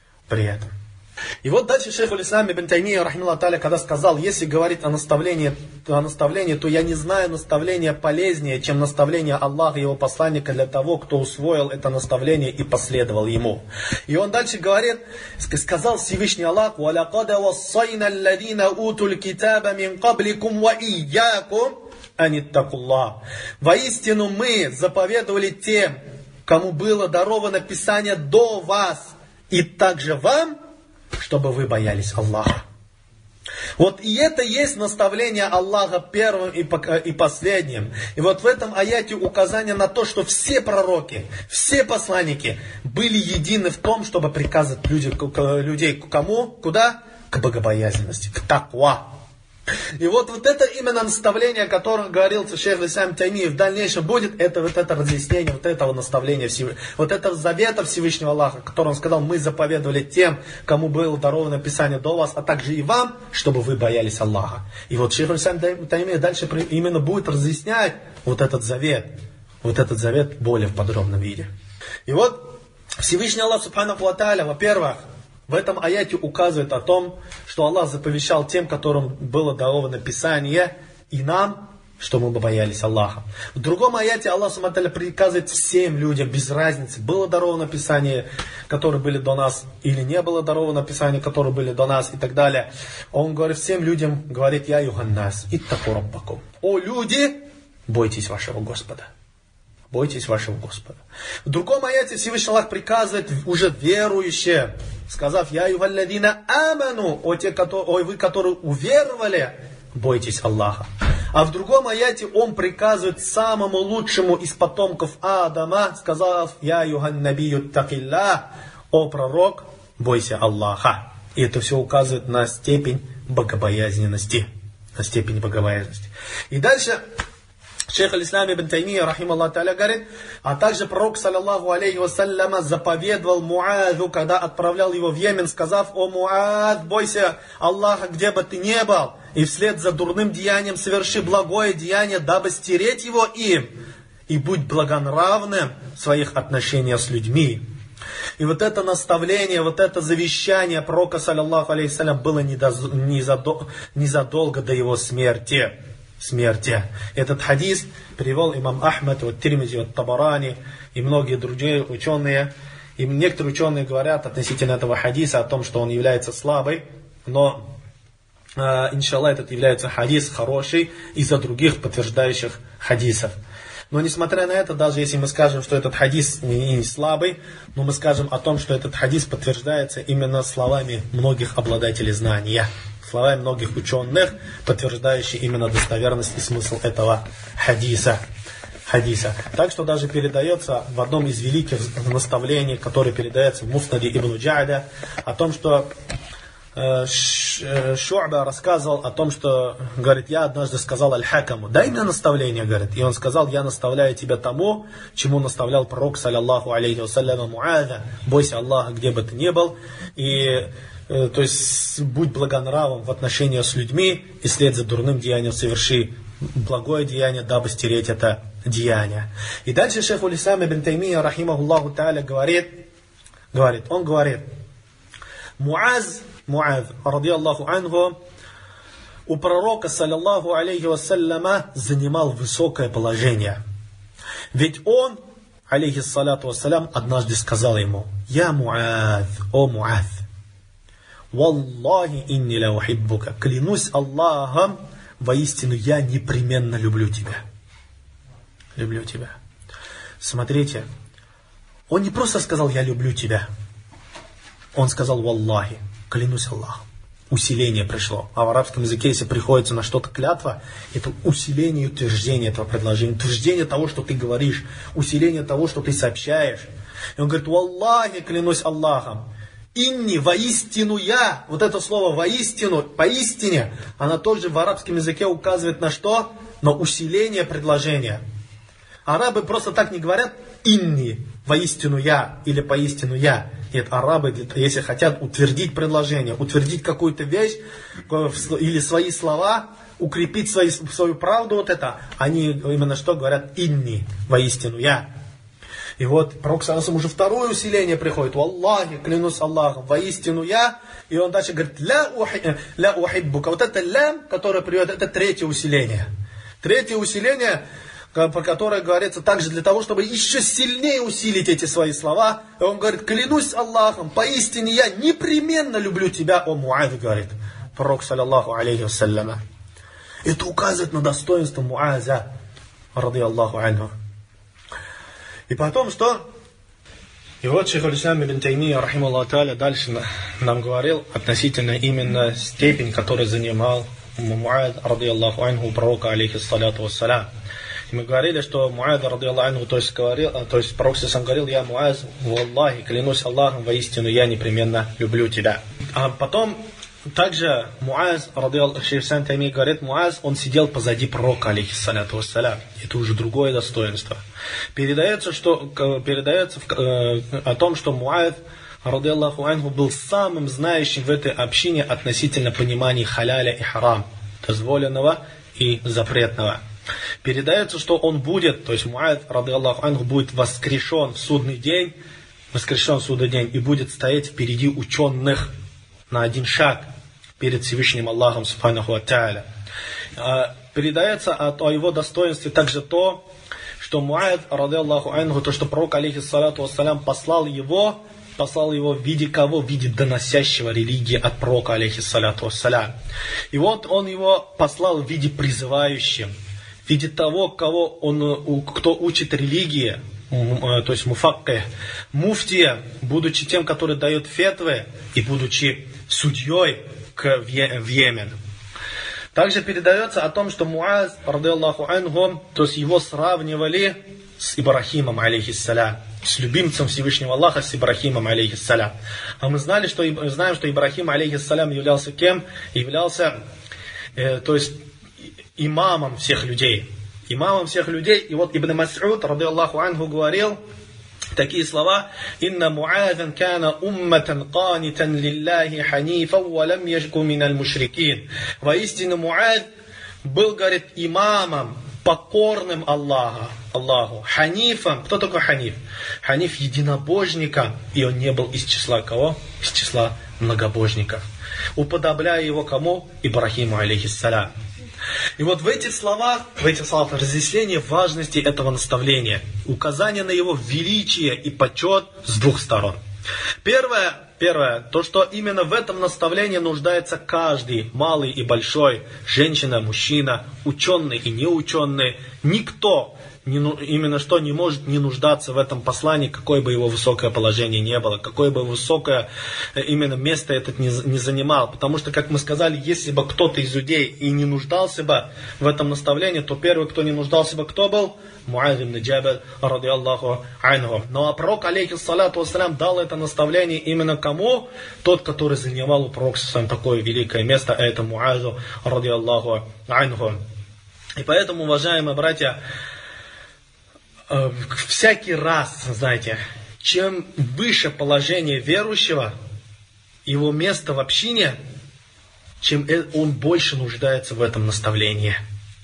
И вот дальше шейх аль-Ислам ибн Таймия, рахималлаху тааля, когда сказал, если говорить о наставлении, то я не знаю наставления полезнее, чем наставление Аллаха и его посланника для того, кто усвоил это наставление и последовал ему. И он дальше говорит, сказал Всевышний Аллах, وَلَقَدَ وَصَّيْنَا الَّذِينَ أُوتُوا الْكِتَابَ مِنْ قَبْلِكُمْ وَإِيَّاكُمْ أَنِ اتَّقُوا اللَّهَ. Воистину мы заповедовали тем, кому было даровано Писание до вас, и также вам, чтобы вы боялись Аллаха. Вот и это есть наставление Аллаха первым и последним. И вот в этом аяте указание на то, что все пророки, все посланники были едины в том, чтобы приказывать людей к кому? Куда? К богобоязненности, к таква. И вот это именно наставление, о котором говорил шейх Ислам Таймии, в дальнейшем будет, это вот это разъяснение, вот этого наставления, вот этого завета Всевышнего Аллаха, который он сказал, мы заповедовали тем, кому было даровано Писание до вас, а также и вам, чтобы вы боялись Аллаха. И вот шейх Ислам Таймии дальше именно будет разъяснять вот этот завет более в подробном виде. И вот Всевышний Аллах Субханаху ва Тааля, во-первых, в этом аяте указывает о том, что Аллах заповещал тем, которым было даровано Писание, и нам, что мы бы боялись Аллаха. В другом аяте Аллах Субхану ва Тааля приказывает всем людям, без разницы, было даровано Писание, которые были до нас, или не было даровано Писание, которые были до нас, и так далее. Он говорит всем людям, говорит, «Я юханнас, иттаку раббакум». О люди, бойтесь вашего Господа. Бойтесь вашего Господа. В другом аяте Всевышний Аллах приказывает уже верующим, сказав, «Я ювалладина аману», о вы, которые уверовали, бойтесь Аллаха. А в другом аяте он приказывает самому лучшему из потомков Адама, сказав, «Я юхан набию такилля», о пророк, бойся Аллаха. И это все указывает на степень богобоязненности. И дальше шейх аль-Ислам ибн Таймия, рахималлаху тааля, говорит, а также пророк, саллаллаху алейхи вассаляма, заповедовал Муазу, когда отправлял его в Йемен, сказав, «О Муаз, бойся Аллаха, где бы ты ни был, и вслед за дурным деянием соверши благое деяние, дабы стереть его им, и будь благонравным в своих отношениях с людьми». И вот это наставление, вот это завещание пророка, саллаллаху алейхи вассалям, было незадолго до его смерти. Этот хадис перевел имам Ахмад, вот Тирмизи, вот Табарани и многие другие ученые. И некоторые ученые говорят относительно этого хадиса о том, что он является слабый, но, иншаллах, этот является хадис хороший из-за других подтверждающих хадисов. Но несмотря на это, даже если мы скажем, что этот хадис не слабый, но мы скажем о том, что этот хадис подтверждается именно словами многих обладателей знания. Словами многих ученых, подтверждающие именно достоверность и смысл этого хадиса. Так что даже передается в одном из великих наставлений, которое передается в Муснаде Ибн Джа'да, о том, что Шу'ба рассказывал о том, что, говорит, я однажды сказал Аль-Хакаму, дай мне наставление, говорит. И он сказал, я наставляю тебя тому, чему наставлял пророк, саллаллаху алейхи вассаляма, Муаза, бойся Аллаха, где бы ты ни был, и то есть будь благонравом в отношении с людьми, и вслед за дурным деянием соверши благое деяние, дабы стереть это деяние. И дальше шейх аль-Ислам ибн Таймия, рахимахуллаху тааля, говорит, Муаз, радиаллаху анху, у пророка, саллаллаху алейхи вассаляма, занимал высокое положение. Ведь он, алейхиссалату вассалям, однажды сказал ему, «Я Муаз, о Муаз, Валлахи инни ла ухиббука, клянусь Аллахом, воистину я непременно люблю тебя». Смотрите, он не просто сказал, «Я люблю тебя», он сказал, «Валлахи», клянусь Аллахом. усиление пришло. А в арабском языке, если приходится на что-то клятва, это усиление и утверждение этого предложения, утверждение того, что ты говоришь, усиление того, что ты сообщаешь. И он говорит: «Валлахи, клянусь Аллахом, инни, воистину я». Вот это слово «воистину», «поистине», она тоже в арабском языке указывает на что? На усиление предложения. Арабы просто так не говорят «инни», «воистину я» или «поистину я». Нет, арабы, если хотят утвердить предложение, утвердить какую-то вещь или свои слова, укрепить свою правду, вот это, они именно что говорят? «Инни», «воистину я». И вот пророк саллаллаху уже второе усиление приходит: «Валлахи, клянусь Аллахом, воистину я». И он дальше говорит: «Ля ухиббука». Вот это «лям», которое приводит, это третье усиление. Третье усиление, про которое говорится также для того, чтобы еще сильнее усилить эти свои слова. И он говорит: «Клянусь Аллахом, поистине я непременно люблю тебя, о Муаз», говорит пророк саллаллаху алейхи вассаляма. Это указывает на достоинство Муаза, ради Аллаху анху. И потом что? И вот шейх аль-Ислам ибн Таймия, рахималлаху тааля, дальше нам говорил относительно именно степень, которую занимал Муаз, ради Аллаху анху, у пророка, алейхиссалату вассалям. И мы говорили, что Муаз, ради Аллаху анху, то есть пророк сам говорил: «Я Муаз, валлахи, клянусь Аллахом, воистину я непременно люблю тебя». А потом также Муаз, шейх Ибн Таймия говорит, Муаз, он сидел позади пророка, алейхиссалату вассалям. Это уже другое достоинство. Передается о том, что Муаз, ради Аллаху анху, был самым знающим в этой общине относительно понимания халяля и харам, дозволенного и запретного. Передается, что он будет, то есть Муаз, ради Аллаху анху, будет воскрешен в судный день и будет стоять впереди ученых на один шаг перед Всевышним Аллахом субханаху ва тааля. Передается о его достоинстве также то, что Муаз, ради Аллаху анху, то, что пророк, алейхиссалату вассалям, послал его в виде кого? В виде доносящего религии от пророка, алейхиссалату вассалям. И вот он его послал в виде призывающего, в виде того, кто учит религии, то есть муфакких, муфтия, будучи тем, который дает фетвы, и будучи судьей в Йемен. Также передается о том, что Муаз, ради Аллаху анху, то есть его сравнивали с Ибрахимом, алейхиссалям, с любимцем Всевышнего Аллаха, с Ибрахимом, алейхиссалям. А мы знаем, что Ибрахим, алейхиссалям, являлся кем? То есть имамом всех людей. И вот Ибн Мас'уд, ради Аллаху анху, говорил такие слова: «Инна Муазан кана умматан канитан лилляхи ханифа ва лам яшку миналь мушрикин». Воистину Муаз был, говорит, имамом, покорным Аллаху. Ханифом. Кто такой ханиф? Ханиф единобожником. И он не был из числа кого? Из числа многобожников. Уподобляя его кому? Ибрахиму, алейхиссалям. И вот в этих словах разъяснение важности этого наставления, указание на его величие и почет с двух сторон. Первое, то, что именно в этом наставлении нуждается каждый, малый и большой, женщина, мужчина, ученый и неученый, никто именно что не может не нуждаться в этом послании, какое бы его высокое положение не было, какое бы высокое именно место этот не занимал. Потому что, как мы сказали, если бы кто-то из людей и не нуждался бы в этом наставлении, то первый, кто не нуждался бы, кто был? Муаз ибн Джабаль, ради Аллаху анху. Но а пророк, алейхиссалату вассалям, дал это наставление именно кому? Тот, который занимал у пророка такое великое место, а это Муазу, ради Аллаху анху. И поэтому, уважаемые братья, всякий раз, знаете, чем выше положение верующего, его место в общине, чем он больше нуждается в этом наставлении.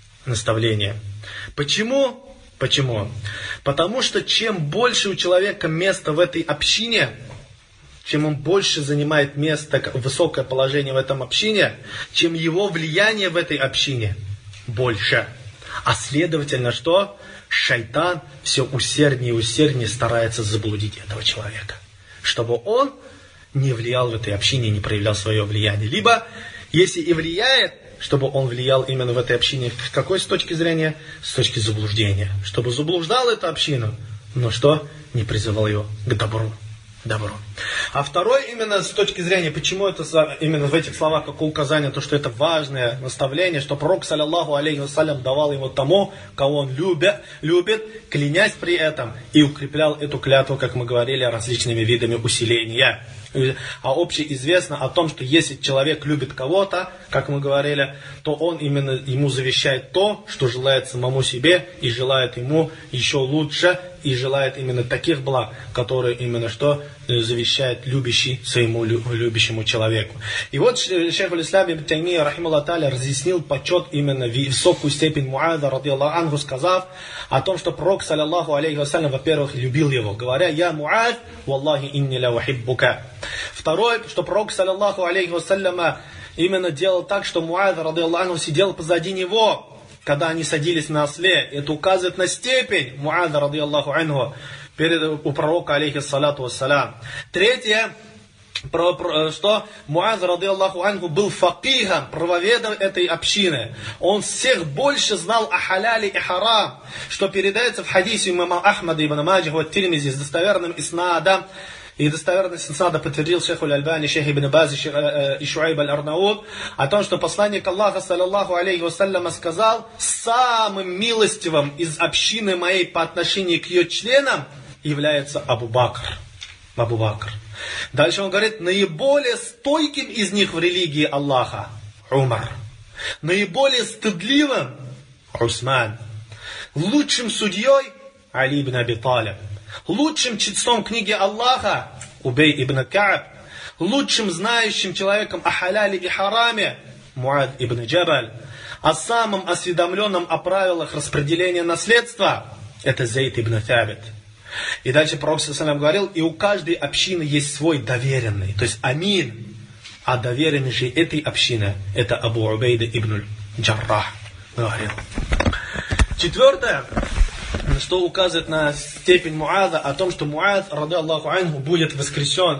Почему? Потому что чем больше у человека места в этой общине, чем он больше занимает место, высокое положение в этом общине, чем его влияние в этой общине больше. А следовательно, что? Шайтан все усерднее и усерднее старается заблудить этого человека, чтобы он не влиял в этой общине, не проявлял свое влияние. Либо, если и влияет, чтобы он влиял именно в этой общине. С какой точки зрения? С точки заблуждения. Чтобы заблуждал эту общину, но что? Не призывал ее к добру. добро. А второй, именно с точки зрения, почему это именно в этих словах как указание, то, что это важное наставление, что пророк, саллаллаху алейхи вассалям, давал ему тому, кого он любит, клянясь при этом, и укреплял эту клятву, как мы говорили, различными видами усиления. А общеизвестно о том, что если человек любит кого-то, как мы говорили, то он именно ему завещает то, что желает самому себе, и желает ему еще лучше, и желает именно таких благ, которые именно что завещает любящий своему любящему человеку. И вот шейх аль-Ислам ибн Таймия, рахималлаху та'аля, разъяснил почет именно высокую степень Муаза, радийаллаху анху, сказав о том, что пророк, саллаллаху алейхи вассалям, во-первых, любил его, говоря: «Я Муаз, валлахи инни ла ухиббука». Второе, что пророк, саллаллаху алейхи вассалям, именно делал так, что Муаз, радийаллаху анху, сидел позади него, когда они садились на осле. Это указывает на степень Муаза, радийаллаху анху, у пророка, алейхиссалату вассалям. Третье, что Муаз, радийаллаху анху, был факихом, правоведом этой общины. Он всех больше знал о халяле и харам, что передается в хадисе имама Ахмада ибн Маджи ва Тирмизи с достоверным иснадом. И достоверность иснада подтвердил шейх аль-Альбани, шейх ибн Баз и Шуайб аль-Арнауд о том, что посланник Аллаха, саллаллаху алейхи вассалям, сказал: самым милостивым из общины моей по отношению к ее членам является Абу Бакр. Абу Бакр. Дальше он говорит: наиболее стойким из них в религии Аллаха Умар. Наиболее стыдливым Усман. Лучшим судьей Али ибн Аби Талиб. Лучшим чтецом книги Аллаха Убей ибн Кааб. Лучшим знающим человеком о халяле и хараме Муад ибн Джабаль. А самым осведомленным о правилах распределения наследства это Зейд ибн Табит. И дальше пророк саллаллаху говорил: и у каждой общины есть свой доверенный, то есть амин. А доверенный же этой общины это Абу Убейда ибн Джаррах говорил. Четвертое, что указывает на степень Муаза, о том, что Муаз, радийаллаху анху, будет воскрешен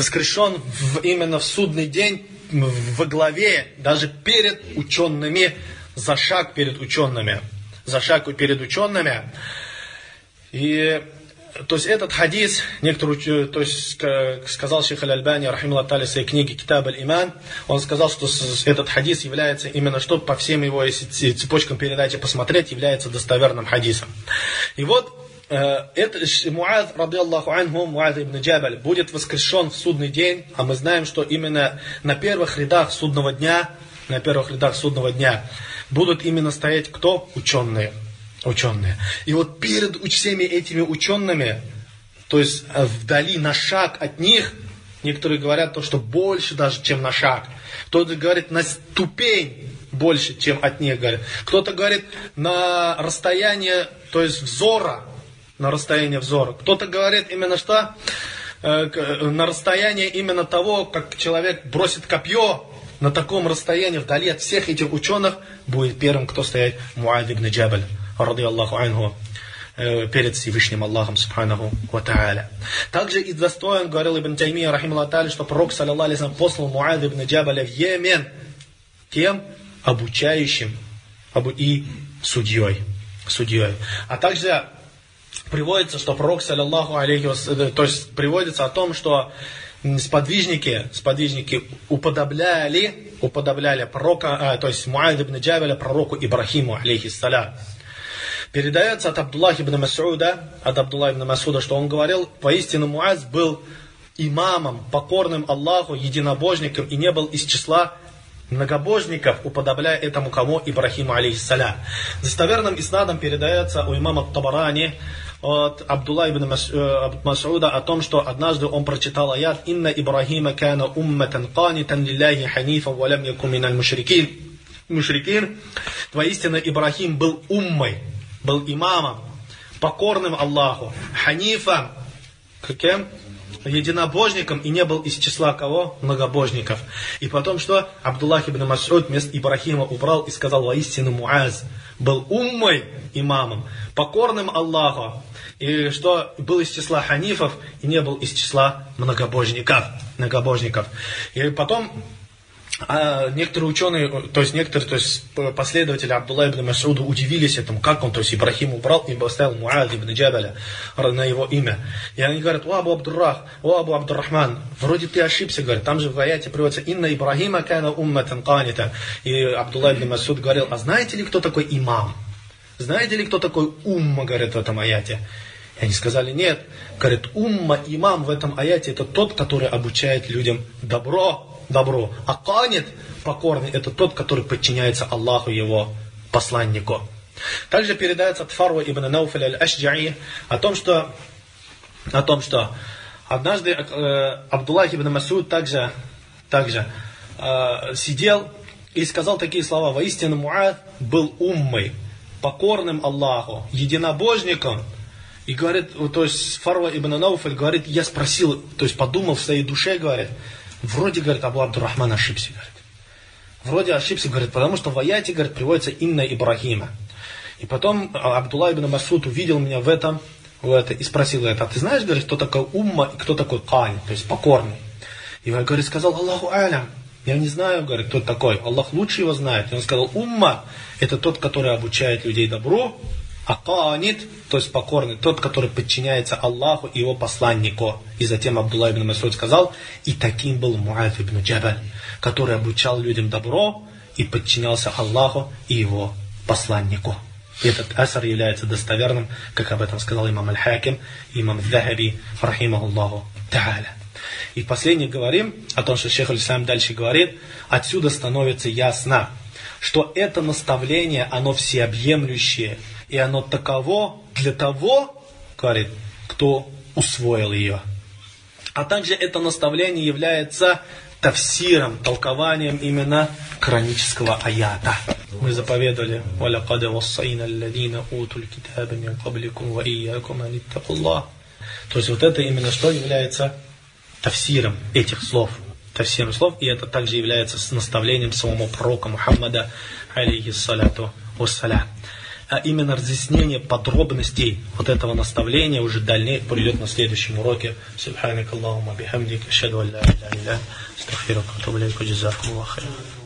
именно в судный день во главе, даже перед учеными, за шаг перед учеными. И то есть этот хадис, то есть сказал шейх аль-Альбани, рахималлаху та'аля, в своей книге Китаб аль-Иман, он сказал, что этот хадис является именно, что по всем его цепочкам передачи посмотреть, является достоверным хадисом. И вот это Муаз, радийаллаху анху, Муаз ибн Джабаль, будет воскрешен в судный день, а мы знаем, что именно на первых рядах судного дня будут именно стоять кто? Ученые. И вот перед всеми этими учеными, то есть вдали, на шаг от них, некоторые говорят, то, что больше даже, чем на шаг. Кто-то говорит на ступень больше, чем от них говорит. Кто-то говорит на расстояние, то есть взора. Кто-то говорит именно что? На расстояние именно того, как человек бросит копье. На таком расстоянии, вдали от всех этих ученых, будет первым, кто стоять, Муаз ибн Джабаль, радийаллаху анху, перед Всевышним Аллахом субханаху ва та'аля. Также и достоин, говорил Ибн Таймия, рахималлаху та'аля, что пророк, саллаллаху алейхи ва саллям, послал Муаз ибн Джабаля в Йемен тем обучающим и судьей. А также приводится, что пророк, саллаллаху алейхи ва саллям, то есть приводится о том, что сподвижники уподобляли пророка, то есть Муаз ибн Джабаля пророку Ибрахиму, алейхиссалям. Передается от Абдуллаха ибн Масуда, что он говорил: поистину Муаз был имамом, покорным Аллаху, единобожником, и не был из числа многобожников, уподобляя этому кому? Ибрахиму, алейхиссалям. Достоверным иснадом передается у имама Табарани от Абдулла ибн Масуда о том, что однажды он прочитал аят: «Инна Ибрахима кана умматан канитан лилляхи ханифан ва лям якун миналь мушрикин». Воистину Ибрахим был уммой, был имамом, покорным Аллаху, ханифом, каким? Единобожником, и не был из числа кого? Многобожников. И потом что? Абдуллах ибн Мас'уд вместо Ибрахима убрал и сказал: воистину Муаз был уммой, имамом, покорным Аллаху, и что был из числа ханифов и не был из числа многобожников. И потом А некоторые ученые, то есть последователи Абдулла ибн Мас'уда удивились этому, как он, то есть Ибрахим убрал и поставил Муад ибн Джабаля на его имя. И они говорят: о Абу Абдуррахман, вроде ты ошибся, говорит, там же в аяте приводится: инна Ибрахима кана умматан канита. И Абдулла ибн Мас'уд говорил: а знаете ли, кто такой имам? Знаете ли, кто такой умма, говорит, в этом аяте? И они сказали: нет. Говорит, умма, имам в этом аяте это тот, который обучает людям добро. А канит, покорный, это тот, который подчиняется Аллаху, его посланнику. Также передается от Фарва ибн Науфаля аль-Ашджаи о том, что однажды Абдуллах ибн Мас'уд также сидел и сказал такие слова: воистину Муад был уммой, покорным Аллаху, единобожником. И говорит, то есть Фарва ибн Науфаль говорит: я спросил, то есть подумал в своей душе, говорит, вроде, говорит, Абу Абдуррахман ошибся, говорит, потому что в аяте, говорит, приводится инна Ибрахима. И потом Абдулла ибн Мас'уд увидел меня в этом и спросил: а ты знаешь, говорит, кто такой умма и кто такой кань, то есть покорный? И я, говорит, сказал: Аллаху алям, я не знаю, говорит, кто такой, Аллах лучше его знает. И он сказал: умма это тот, который обучает людей добру, а канит, то есть покорный, тот, который подчиняется Аллаху и его посланнику. И затем Абдулла ибн Мас'уд сказал: и таким был Муад ибн Джабаль, который обучал людям добро и подчинялся Аллаху и его посланнику. И этот асар является достоверным, как об этом сказал имам Аль-Хаким, имам Захаби, рахимахуллаху та'аля. И последний говорим о том, что шейх аль-Ислам дальше говорит: отсюда становится ясно, что это наставление, оно всеобъемлющее, и оно таково для того, говорит, кто усвоил ее. А также это наставление является тафсиром, толкованием именно коранического аята. Мы заповедовали: وَلَقَدْ وَصَّيْنَا الَّذِينَ أُوتُوا الْكِتَابَ مِنْ قَبْلِكُمْ وَإِيَّاكُمْ أَنِ اتَّقُوا اللَّهَ. То есть вот это именно что является тафсиром этих слов. Тафсиром слов, и это также является наставлением самого пророка Мухаммада, алейхиссалату вассалям. А именно разъяснение подробностей вот этого наставления уже дальнее придет на следующем уроке. Субханакаллахумма бихамдик, ашхаду ан ла иляха илля анта, астагфирука ва атубу илейк, джазакаллаху хайран.